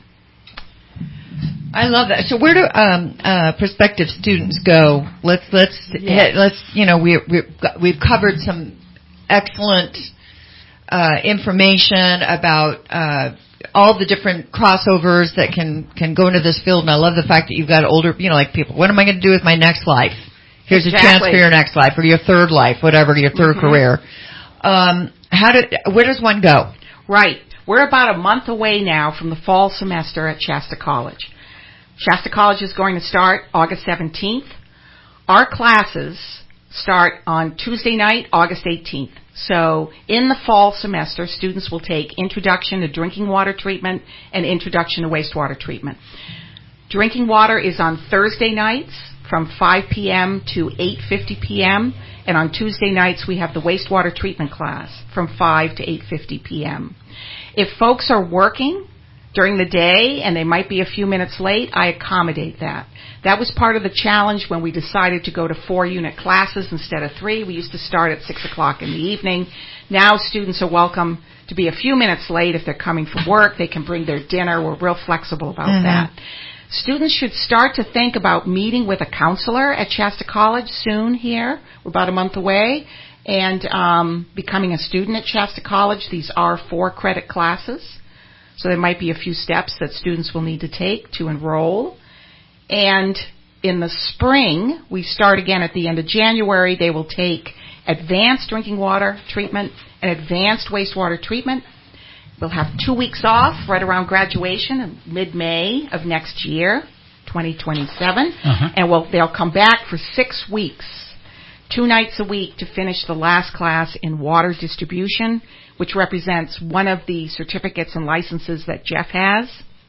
I love that. So where do um, uh, prospective students go? Let's let's Yes. let's you know we we've got, we've covered some excellent uh, information about uh, all the different crossovers that can, can go into this field. And I love the fact that you've got older, you know, like people, what am I going to do with my next life? Here's exactly. a chance for your next life or your third life, whatever, your third mm-hmm. career. Um, how did, where does one go? Right. We're about a month away now from the fall semester at Shasta College. Shasta College is going to start August seventeenth. Our classes start on Tuesday night, August eighteenth. So in the fall semester, students will take Introduction to Drinking Water Treatment and Introduction to Wastewater Treatment. Drinking water is on Thursday nights from five p.m. to eight fifty p.m. And on Tuesday nights, we have the wastewater treatment class from five to eight fifty p.m. If folks are working during the day and they might be a few minutes late, I accommodate that. That was part of the challenge when we decided to go to four-unit classes instead of three. We used to start at six o'clock in the evening. Now students are welcome to be a few minutes late if they're coming from work. They can bring their dinner. We're real flexible about mm-hmm. that. Students should start to think about meeting with a counselor at Shasta College soon here. We're about a month away. And um, becoming a student at Shasta College. These are four-credit classes. So there might be a few steps that students will need to take to enroll. And in the spring, we start again at the end of January. They will take advanced drinking water treatment and advanced wastewater treatment. We'll have two weeks off right around graduation in mid-May of next year, twenty twenty-seven. Uh-huh. And we'll, they'll come back for six weeks, two nights a week to finish the last class in water distribution, which represents one of the certificates and licenses that Jeff has.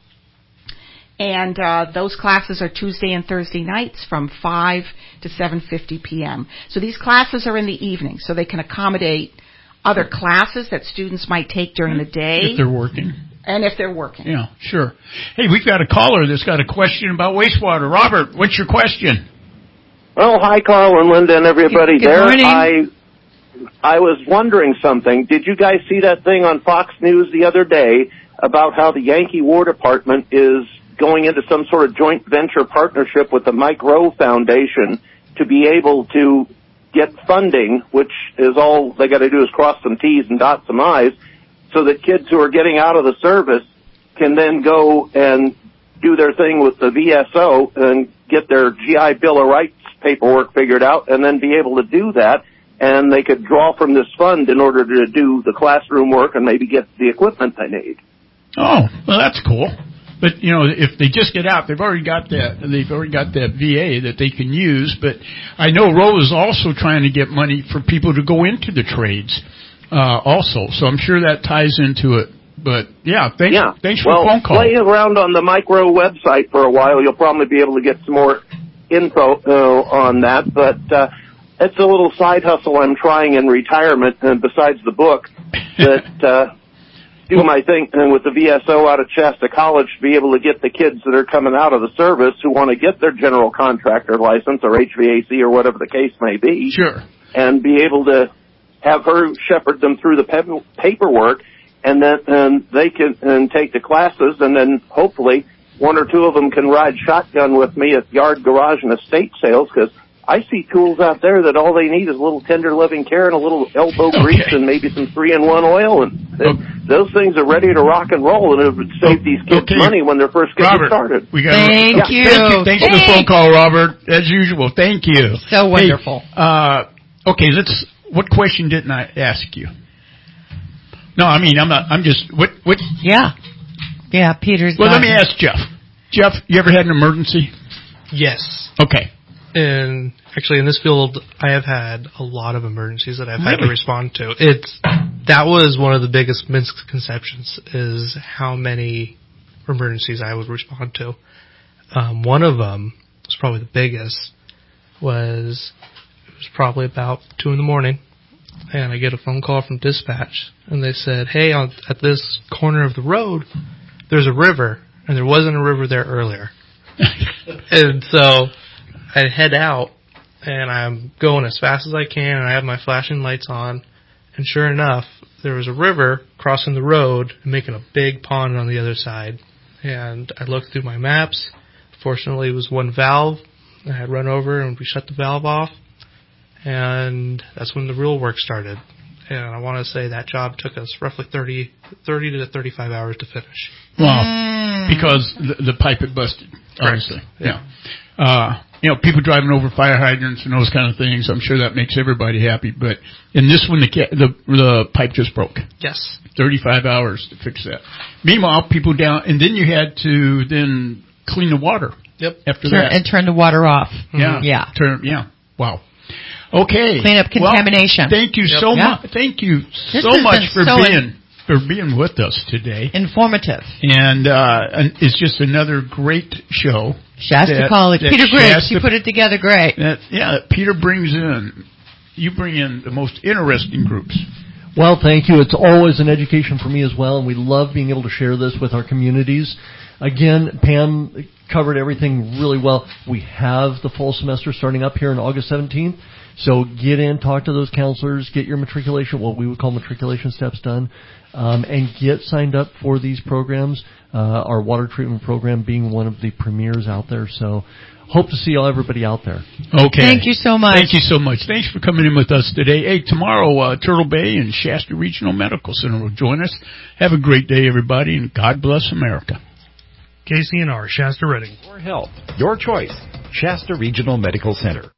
And uh, those classes are Tuesday and Thursday nights from five to seven fifty p.m. So these classes are in the evening, so they can accommodate other classes that students might take during the day. If they're working. And if they're working. Yeah, sure. Hey, we've got a caller that's got a question about wastewater. Robert, what's your question? Well, hi, Carl and Linda and everybody Good there. morning. I I was wondering something. Did you guys see that thing on Fox News the other day about how the Yankee War Department is going into some sort of joint venture partnership with the Mike Rowe Foundation to be able to get funding, which is all they got to do is cross some T's and dot some I's, so that kids who are getting out of the service can then go and do their thing with the V S O and get their G I Bill of Rights paperwork figured out and then be able to do that, and they could draw from this fund in order to do the classroom work and maybe get the equipment they need. Oh, well, that's cool. But, you know, if they just get out, they've already got that, they've already got that V A that they can use. But I know Roe is also trying to get money for people to go into the trades, uh, also. So I'm sure that ties into it. But yeah, thanks, yeah. thanks for well, the phone call. Play around on the Mike Rowe website for a while. You'll probably be able to get some more info uh, on that. But, uh, it's a little side hustle I'm trying in retirement, and besides the book, that, uh, do my thing and with the V S O out of Shasta College to be able to get the kids that are coming out of the service who want to get their general contractor license or H V A C or whatever the case may be. Sure. And be able to have her shepherd them through the pe- paperwork, and then and they can and take the classes, and then hopefully one or two of them can ride shotgun with me at yard, garage, and estate sales, because I see tools out there that all they need is a little tender loving care and a little elbow okay. grease and maybe some three in one oil, and they, okay. those things are ready to rock and roll, and it would save these kids okay. money when they're first getting Robert, started. We got Thank, yeah, you. thank you. Thanks Thanks. for the phone call, Robert. As usual, thank you. So wonderful. Hey, uh, okay, let's. What question didn't I ask you? No, I mean I'm not. I'm just. What? What? Yeah. Yeah, Peter's. Well, let me ask Jeff. Jeff, you ever had an emergency? Yes. Okay. And actually, in this field, I have had a lot of emergencies that I've really? had to respond to. It's that was one of the biggest misconceptions, is how many emergencies I would respond to. Um, one of them was probably the biggest. Was it was probably about two in the morning, and I get a phone call from dispatch, and they said, "Hey, on, at this corner of the road, there's a river, and there wasn't a river there earlier." And so I head out, and I'm going as fast as I can, and I have my flashing lights on, and sure enough, there was a river crossing the road and making a big pond on the other side. And I looked through my maps. Fortunately, it was one valve. I had run over, and we shut the valve off, and that's when the real work started. And I want to say that job took us roughly thirty, thirty to thirty-five hours to finish. Wow. Mm. Because the, the pipe had busted, obviously. Yeah. yeah. Uh, you know, people driving over fire hydrants and those kind of things. I'm sure that makes everybody happy. But in this one, the the, the pipe just broke. Yes. thirty-five hours to fix that. Meanwhile, people down, and then you had to then clean the water. Yep. After turn, that. And turn the water off. Yeah. Yeah. Turn, yeah. Wow. Okay. Clean up contamination. Well, thank you Yep. so Yeah. much. Thank you This so has much been for so being in- for being with us today. Informative. And uh, and it's just another great show. Shasta that, College. that Peter Griggs, Shasta, you put it together great. That, yeah, that Peter brings in. You bring in the most interesting groups. Well, thank you. It's always an education for me as well, and we love being able to share this with our communities. Again, Pam covered everything really well. We have the fall semester starting up here on August seventeenth. So get in, talk to those counselors, get your matriculation, what we would call matriculation steps done, um, and get signed up for these programs. Uh, our water treatment program being one of the premiers out there. So hope to see all everybody out there. Okay. Thank you so much. Thank you so much. Thanks for coming in with us today. Hey, tomorrow, uh, Turtle Bay and Shasta Regional Medical Center will join us. Have a great day, everybody, and God bless America. K C N R, Shasta Redding. Your health, your choice. Shasta Regional Medical Center.